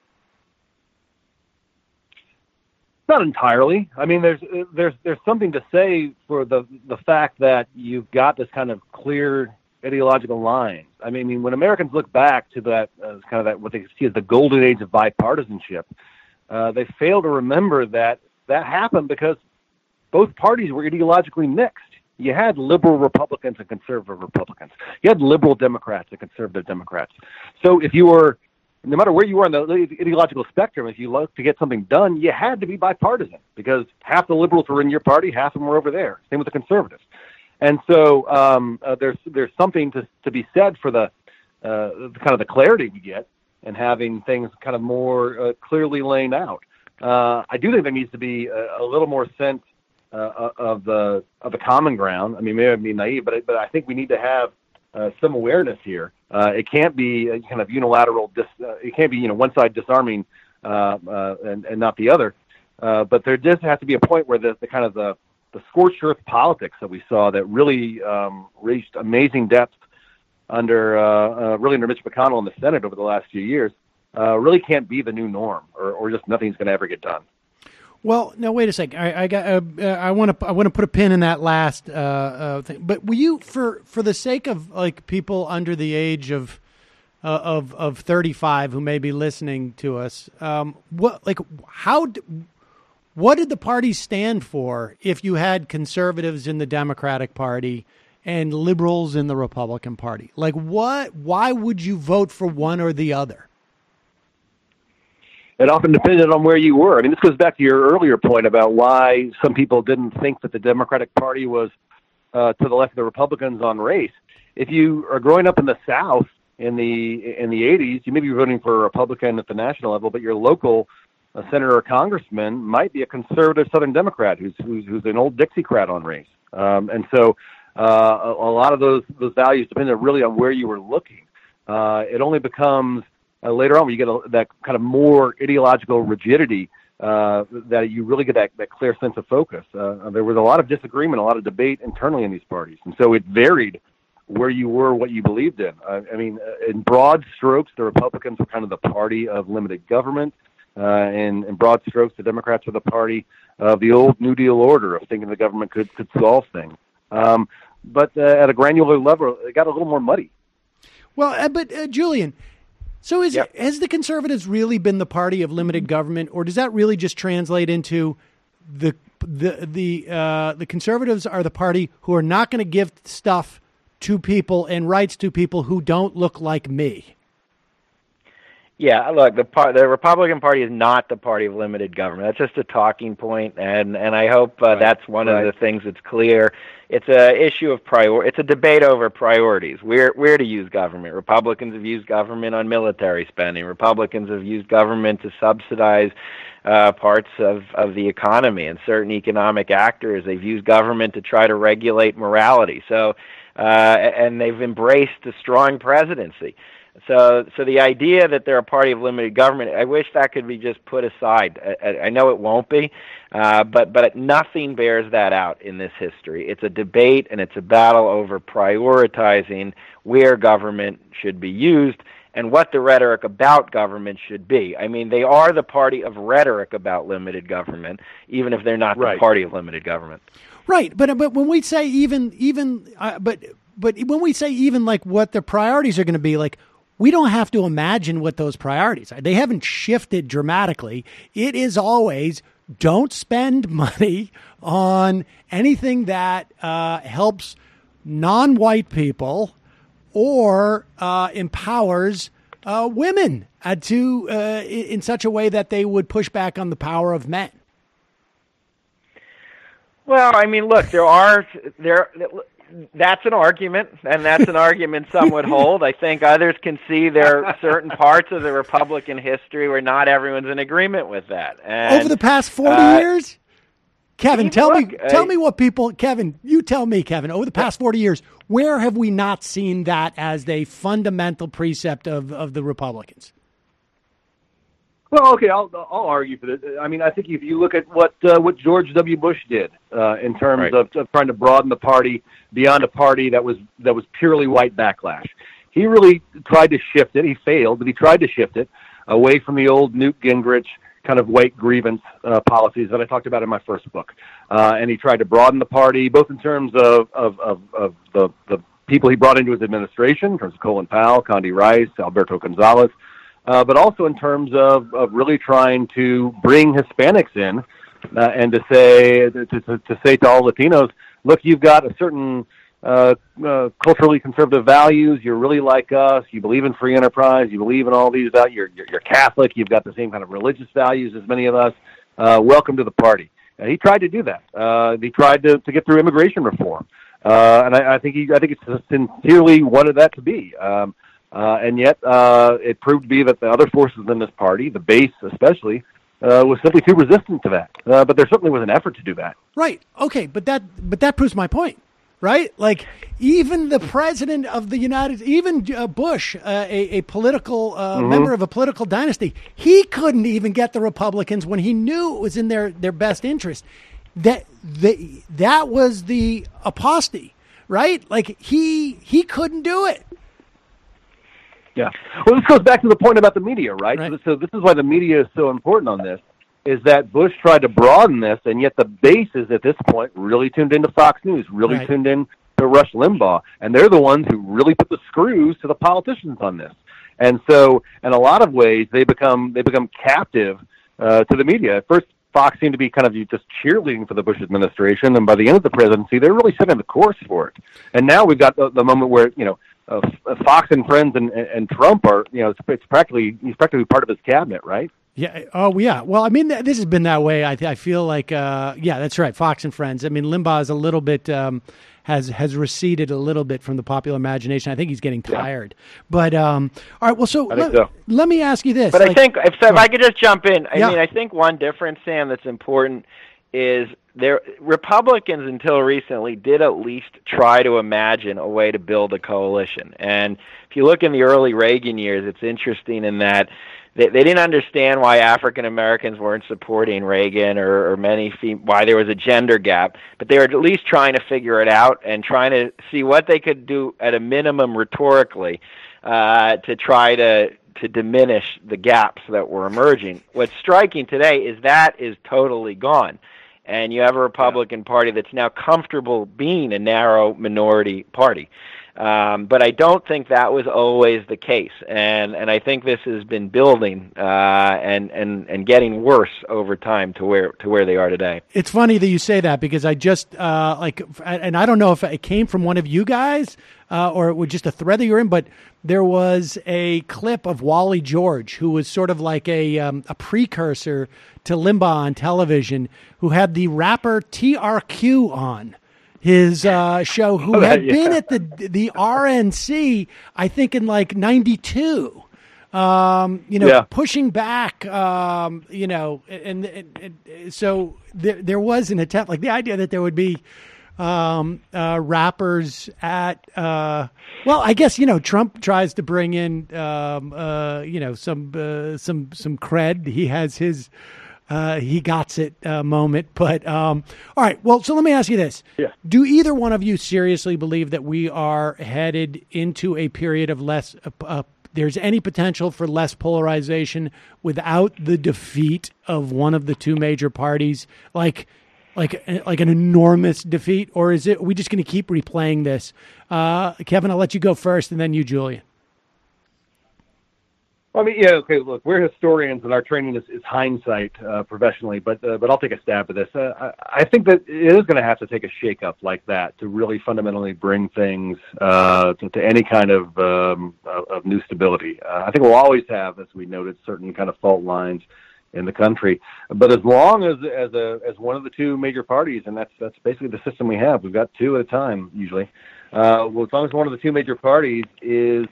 Not entirely. I mean, there's something to say for the fact that you've got this kind of clear ideological line. I mean, when Americans look back to that kind of that what they see as the golden age of bipartisanship, they fail to remember that happened because both parties were ideologically mixed. You had liberal Republicans and conservative Republicans. You had liberal Democrats and conservative Democrats. So if you were, no matter where you were on the ideological spectrum, if you looked to get something done, you had to be bipartisan because half the liberals were in your party, half of them were over there. Same with the conservatives. And so there's something to be said for the kind of the clarity we get and having things kind of more clearly laid out. I do think there needs to be a little more sense of the common ground. I mean, maybe I'm being naive, but I think we need to have some awareness here. It can't be a kind of unilateral. It can't be one side disarming and not the other. But there does have to be a point where the kind of the scorched earth politics that we saw that really reached amazing depth under Mitch McConnell in the Senate over the last few years really can't be the new norm, or just nothing's going to ever get done. Well, now wait a second. I want to put a pin in that last thing. But will you, for the sake of like people under the age of 35 who may be listening to us, what did the party stand for if you had conservatives in the Democratic Party and liberals in the Republican Party? Like why would you vote for one or the other? It often depended on where you were. I mean, this goes back to your earlier point about why some people didn't think that the Democratic Party was to the left of the Republicans on race. If you are growing up in the South in the 80s, you may be voting for a Republican at the national level, but your local senator or congressman might be a conservative Southern Democrat who's an old Dixiecrat on race. And so a lot of those values depend really on where you were looking. It only becomes later on, when you get that kind of more ideological rigidity, that you really get that clear sense of focus. There was a lot of disagreement, a lot of debate internally in these parties, and so it varied where you were, what you believed in. I mean, in broad strokes, the Republicans were kind of the party of limited government, and in broad strokes, the Democrats were the party of the old New Deal order of thinking the government could solve things. But at a granular level, it got a little more muddy. Well, but Julian. So has the conservatives really been the party of limited government, or does that really just translate into the conservatives are the party who are not going to give stuff to people and rights to people who don't look like me? Yeah, look, the Republican Party is not the party of limited government. That's just a talking point, and I hope that's one of the things that's clear. It's a issue of it's a debate over priorities. Where to use government? Republicans have used government on military spending. Republicans have used government to subsidize parts of the economy, and certain economic actors. They've used government to try to regulate morality. So, and they've embraced a strong presidency. So the idea that they're a party of limited government, I wish that could be just put aside. I know it won't be, but nothing bears that out in this history. It's a debate and it's a battle over prioritizing where government should be used and what the rhetoric about government should be. I mean, they are the party of rhetoric about limited government, even if they're not the party of limited government. Right, but when we say but when we say even like what the priorities are going to be, like, we don't have to imagine what those priorities are. They haven't shifted dramatically. It is always don't spend money on anything that helps non-white people or empowers women in such a way that they would push back on the power of men. Well, I mean, look, that's an argument, and that's an argument some would hold. I think others can see there are certain parts of the Republican history where not everyone's in agreement with that. And, over the past 40 years? Kevin, tell me what people, Kevin, you tell me, Kevin, over the past 40 years, where have we not seen that as a fundamental precept of the Republicans? Well, okay, I'll argue for this. I mean, I think if you look at what George W. Bush did in terms of trying to broaden the party beyond a party that was purely white backlash, he really tried to shift it. He failed, but he tried to shift it away from the old Newt Gingrich kind of white grievance policies that I talked about in my first book, and he tried to broaden the party both in terms of the people he brought into his administration, in terms of Colin Powell, Condi Rice, Alberto Gonzalez. But also in terms of really trying to bring Hispanics in and to say to all Latinos, look, you've got a certain culturally conservative values. You're really like us. You believe in free enterprise. You believe in all these values. You're Catholic. You've got the same kind of religious values as many of us. Welcome to the party. And he tried to do that. He tried to get through immigration reform, and I think it's sincerely wanted that to be. And yet, it proved to be that the other forces in this party, the base especially, was simply too resistant to that. But there certainly was an effort to do that. Right. Okay. But that proves my point. Right. Like even the president of the even Bush, a political member of a political dynasty, he couldn't even get the Republicans when he knew it was in their best interest. That was the apostasy. Right. Like he couldn't do it. Yeah. Well, this goes back to the point about the media, right? So this is why the media is so important on this, is that Bush tried to broaden this, and yet the bases at this point really tuned into Fox News, really tuned in to Rush Limbaugh, and they're the ones who really put the screws to the politicians on this. And so, in a lot of ways, they become captive to the media. At first, Fox seemed to be kind of just cheerleading for the Bush administration, and by the end of the presidency, they're really setting the course for it. And now we've got the moment where, Fox and Friends and Trump are, he's practically part of his cabinet, right? Yeah. Oh, yeah. Well, I mean, this has been that way. I feel like, that's right. Fox and Friends. I mean, Limbaugh is a little bit, has receded a little bit from the popular imagination. I think he's getting tired. But, all right. Well, so let me ask you this. But I think, if I could just jump in, I mean, I think one difference, Sam, that's important is Republicans until recently did at least try to imagine a way to build a coalition. And if you look in the early Reagan years, it's interesting in that they didn't understand why African Americans weren't supporting Reagan or why there was a gender gap, but they were at least trying to figure it out and trying to see what they could do at a minimum rhetorically to try to diminish the gaps that were emerging. What's striking today is that is totally gone. And you have a Republican Party that's now comfortable being a narrow minority party. But I don't think that was always the case. And I think this has been building and getting worse over time to where they are today. It's funny that you say that because I just and I don't know if it came from one of you guys or it was just a thread that you're in, but there was a clip of Wally George, who was sort of like a precursor to Limbaugh on television, who had the rapper TRQ on his show, who had been at the RNC, I think in like 92, pushing back, and so there was an attempt, like the idea that there would be rappers at, well, I guess, Trump tries to bring in, some cred. He has his, he got it moment. But all right. Well, so let me ask you this. Yeah. Do either one of you seriously believe that we are headed into a period of less, there's any potential for less polarization without the defeat of one of the two major parties, like an enormous defeat? Or are we just going to keep replaying this? Kevin, I'll let you go first, and then you, Julian. Well, I mean, yeah, okay, look, we're historians, and our training is hindsight professionally, but I'll take a stab at this. I think that it is going to have to take a shakeup like that to really fundamentally bring things to any kind of new stability. I think we'll always have, as we noted, certain kind of fault lines in the country, but as long as one of the two major parties, and that's basically the system we have, we've got two at a time usually. Well, as long as one of the two major parties is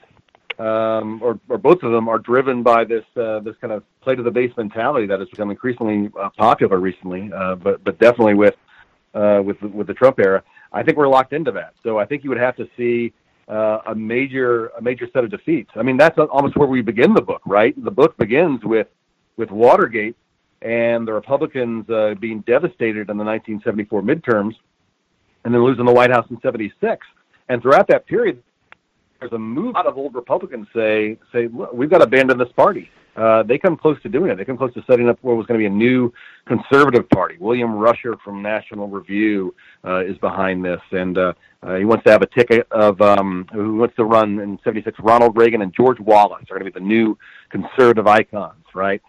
or both of them are driven by this kind of play to the base mentality that has become increasingly popular recently, but definitely with the Trump era, I think we're locked into that. So I think you would have to see a major set of defeats. I mean, that's almost where we begin the book, right? The book begins with Watergate and the Republicans being devastated in the 1974 midterms, and then losing the White House in '76. And throughout that period, there's a move out of old Republicans say, look, we've got to abandon this party. They come close to doing it. They come close to setting up what was going to be a new conservative party. William Rusher from National Review is behind this, and he wants to have a ticket of who wants to run in '76. Ronald Reagan and George Wallace are going to be the new conservative icons, right?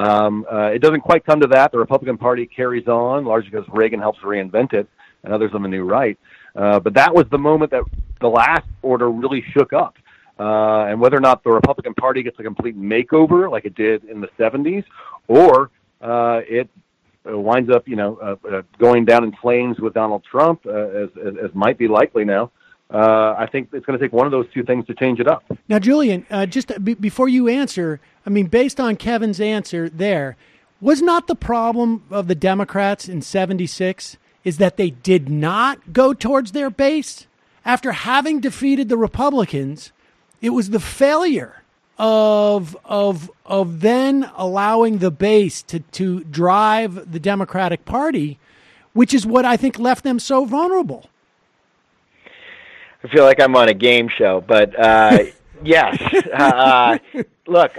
It doesn't quite come to that. The Republican Party carries on, largely because Reagan helps reinvent it, and others on the new right. But that was the moment that the last order really shook up. And whether or not the Republican Party gets a complete makeover like it did in the 70s, or it winds up, going down in flames with Donald Trump, as might be likely now, I think it's going to take one of those two things to change it up. Now, Julian, just before you answer, I mean, based on Kevin's answer there, was not the problem of the Democrats in '76 is that they did not go towards their base? After having defeated the Republicans, it was the failure of then allowing the base to drive the Democratic Party, which is what I think left them so vulnerable. I feel like I'm on a game show, but yes. Look,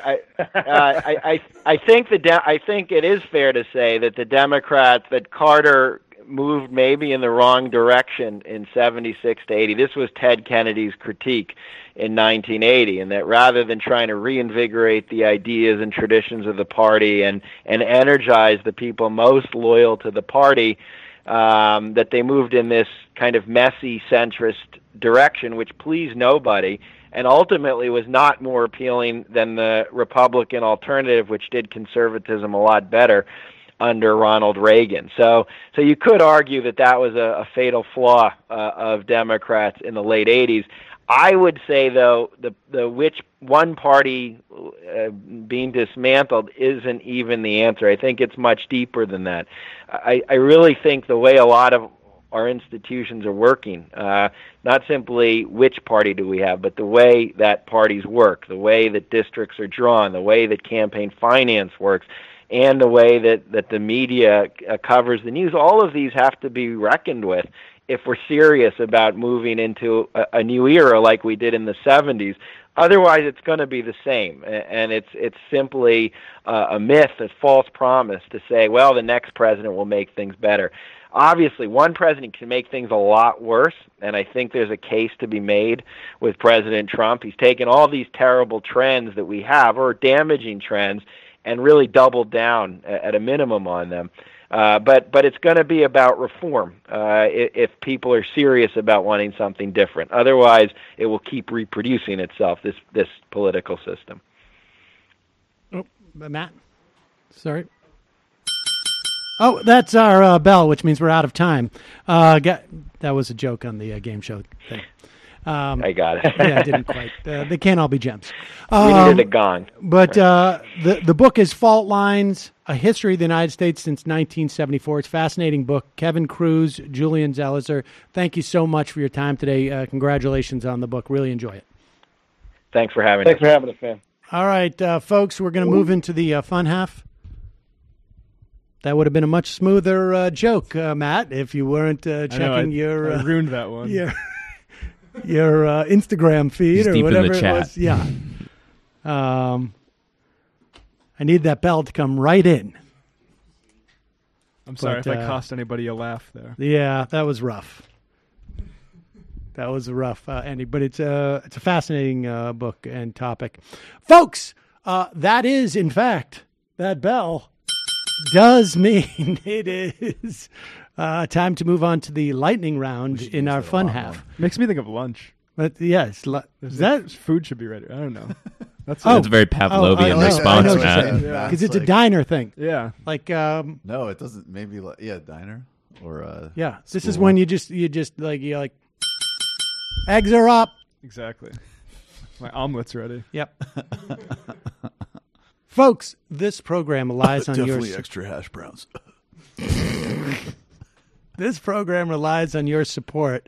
I think it is fair to say that the Democrats, that Carter moved maybe in the wrong direction in '76 to '80. This was Ted Kennedy's critique in 1980, and that rather than trying to reinvigorate the ideas and traditions of the party and energize the people most loyal to the party, that they moved in this kind of messy centrist direction, which pleased nobody, and ultimately was not more appealing than the Republican alternative, which did conservatism a lot better under Ronald Reagan. So you could argue that was a fatal flaw of Democrats in the late 80s. I would say, though, the which one party being dismantled isn't even the answer. I think it's much deeper than that. I really think the way a lot of our institutions are working, not simply which party do we have, but the way that parties work, the way that districts are drawn, the way that campaign finance works, and the way that the media covers the news, all of these have to be reckoned with if we're serious about moving into a new era like we did in the 70s. Otherwise, it's going to be the same, and it's simply a myth, a false promise to say, well, the next president will make things better. Obviously, one president can make things a lot worse, and I think there's a case to be made with President Trump. He's taken all these terrible trends that we have, or damaging trends, and really doubled down at a minimum on them. But it's going to be about reform if people are serious about wanting something different. Otherwise, it will keep reproducing itself, this political system. Oh, Matt? Sorry. Oh, that's our bell, which means we're out of time. That was a joke on the game show thing. I got it. Yeah, I didn't quite. They can't all be gems. We needed a gong. But the book is Fault Lines, A History of the United States Since 1974. It's a fascinating book. Kevin Cruz, Julian Zelizer, thank you so much for your time today. Congratulations on the book. Really enjoy it. Thanks for having Thanks us. for having us, man. All right, folks, we're going to move into the fun half. That would have been a much smoother joke, Matt, if you weren't checking your... I ruined that one. Your Instagram feed He's or deep in whatever the it chat. was. Yeah. I need that bell to come right in. I'm sorry But, if I cost anybody a laugh there. Yeah, that was rough. That was rough, Andy. But it's a fascinating book and topic, folks. That is, in fact, that bell does mean it is time to move on to the lightning round in our fun half. Makes me think of lunch. But yes, that food should be ready. I don't know. That's a very Pavlovian response, Matt. Because it's a diner thing. Yeah. Like no, it doesn't. Maybe diner or yeah. This school. is when you just you're like eggs are up. Exactly. My omelet's ready. Yep. Folks, this program relies on your definitely extra hash browns. This program relies on your support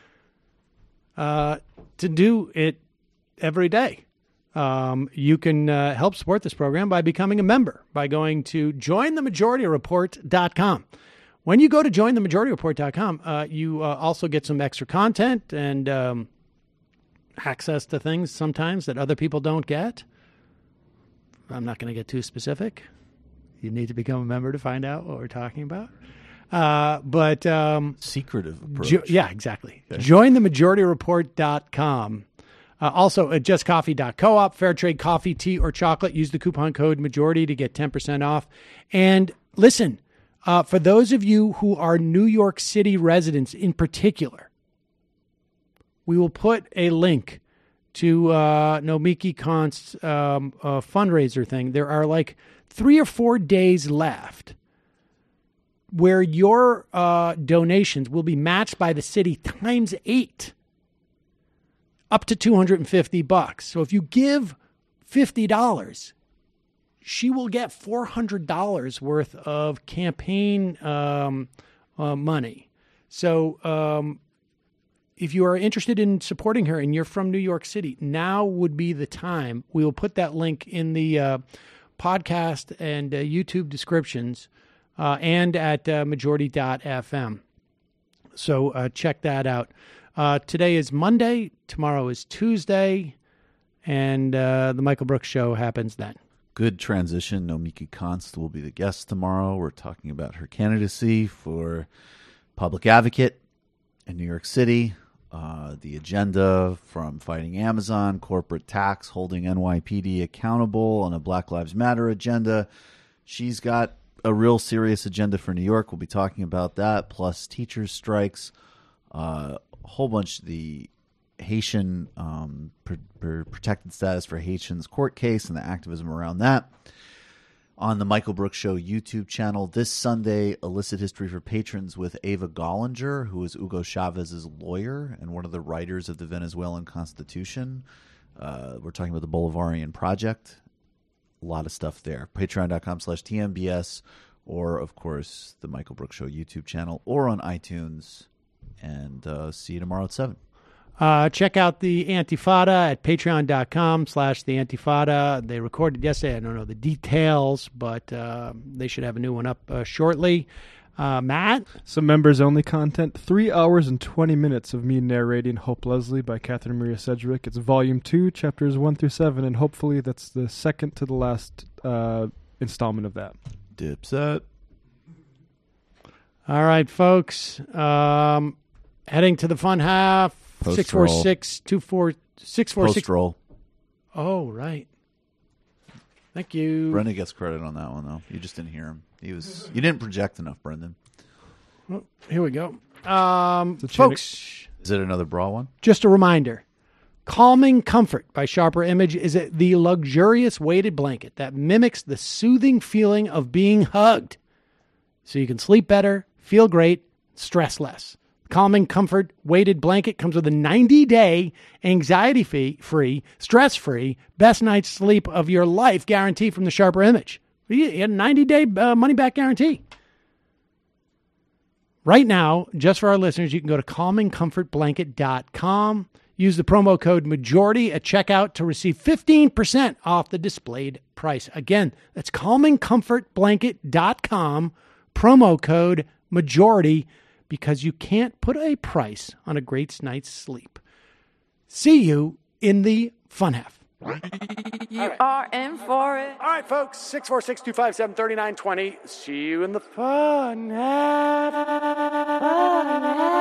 to do it every day. You can help support this program by becoming a member by going to jointhemajority.report.com. When you go to jointhemajority.report.com, you also get some extra content and access to things sometimes that other people don't get. I'm not going to get too specific. You need to become a member to find out what we're talking about. But secretive approach. yeah, exactly. Okay. JoinTheMajorityReport.com. Also at JustCoffee.coop, fair trade coffee, tea, or chocolate. Use the coupon code MAJORITY to get 10% off. And listen, for those of you who are New York City residents in particular, we will put a link to Nomiki Kant's fundraiser thing. There are like 3 or 4 days left where your donations will be matched by the city times 8, up to $250. So if you give $50, she will get $400 worth of campaign money. So if you are interested in supporting her and you're from New York City, now would be the time. We will put that link in the podcast and YouTube descriptions and at majority.fm. So check that out. Today is Monday. Tomorrow is Tuesday. And the Michael Brooks Show happens then. Good transition. Nomiki Konst will be the guest tomorrow. We're talking about her candidacy for public advocate in New York City. The agenda from fighting Amazon, corporate tax, holding NYPD accountable on a Black Lives Matter agenda. She's got a real serious agenda for New York. We'll be talking about that, plus teachers' strikes, a whole bunch of the Haitian protected status for Haitians court case and the activism around that. On the Michael Brooks Show YouTube channel this Sunday, Illicit History for Patrons with Ava Gollinger, who is Hugo Chavez's lawyer and one of the writers of the Venezuelan Constitution. We're talking about the Bolivarian Project. A lot of stuff there. Patreon.com/TMBS, or, of course, the Michael Brooks Show YouTube channel, or on iTunes. And see you tomorrow at 7. Check out the Antifada at patreon.com/the Antifada. They recorded yesterday. I don't know the details, but they should have a new one up shortly. Matt? Some members-only content. 3 hours and 20 minutes of me narrating Hope Leslie by Catherine Maria Sedgwick. It's Volume 2, Chapters 1 through 7, and hopefully that's the second to the last installment of that. Dipset. All right, folks. Heading to the fun half. 646-24... Post-roll. Oh, right. Thank you. Brendan gets credit on that one, though. You just didn't hear him. You didn't project enough, Brendan. Well, here we go. Folks. Is it another bra one? Just a reminder. Calming Comfort by Sharper Image is the luxurious weighted blanket that mimics the soothing feeling of being hugged. So you can sleep better, feel great, stress less. Calming Comfort weighted blanket comes with a 90-day anxiety-free, stress-free, best night's sleep of your life guarantee from the Sharper Image. You get a 90-day money-back guarantee. Right now, just for our listeners, you can go to calmingcomfortblanket.com. Use the promo code MAJORITY at checkout to receive 15% off the displayed price. Again, that's calmingcomfortblanket.com, promo code MAJORITY, because you can't put a price on a great night's sleep. See you in the fun half. You are in for it. All right, folks, 646-257-3920. See you in the fun half.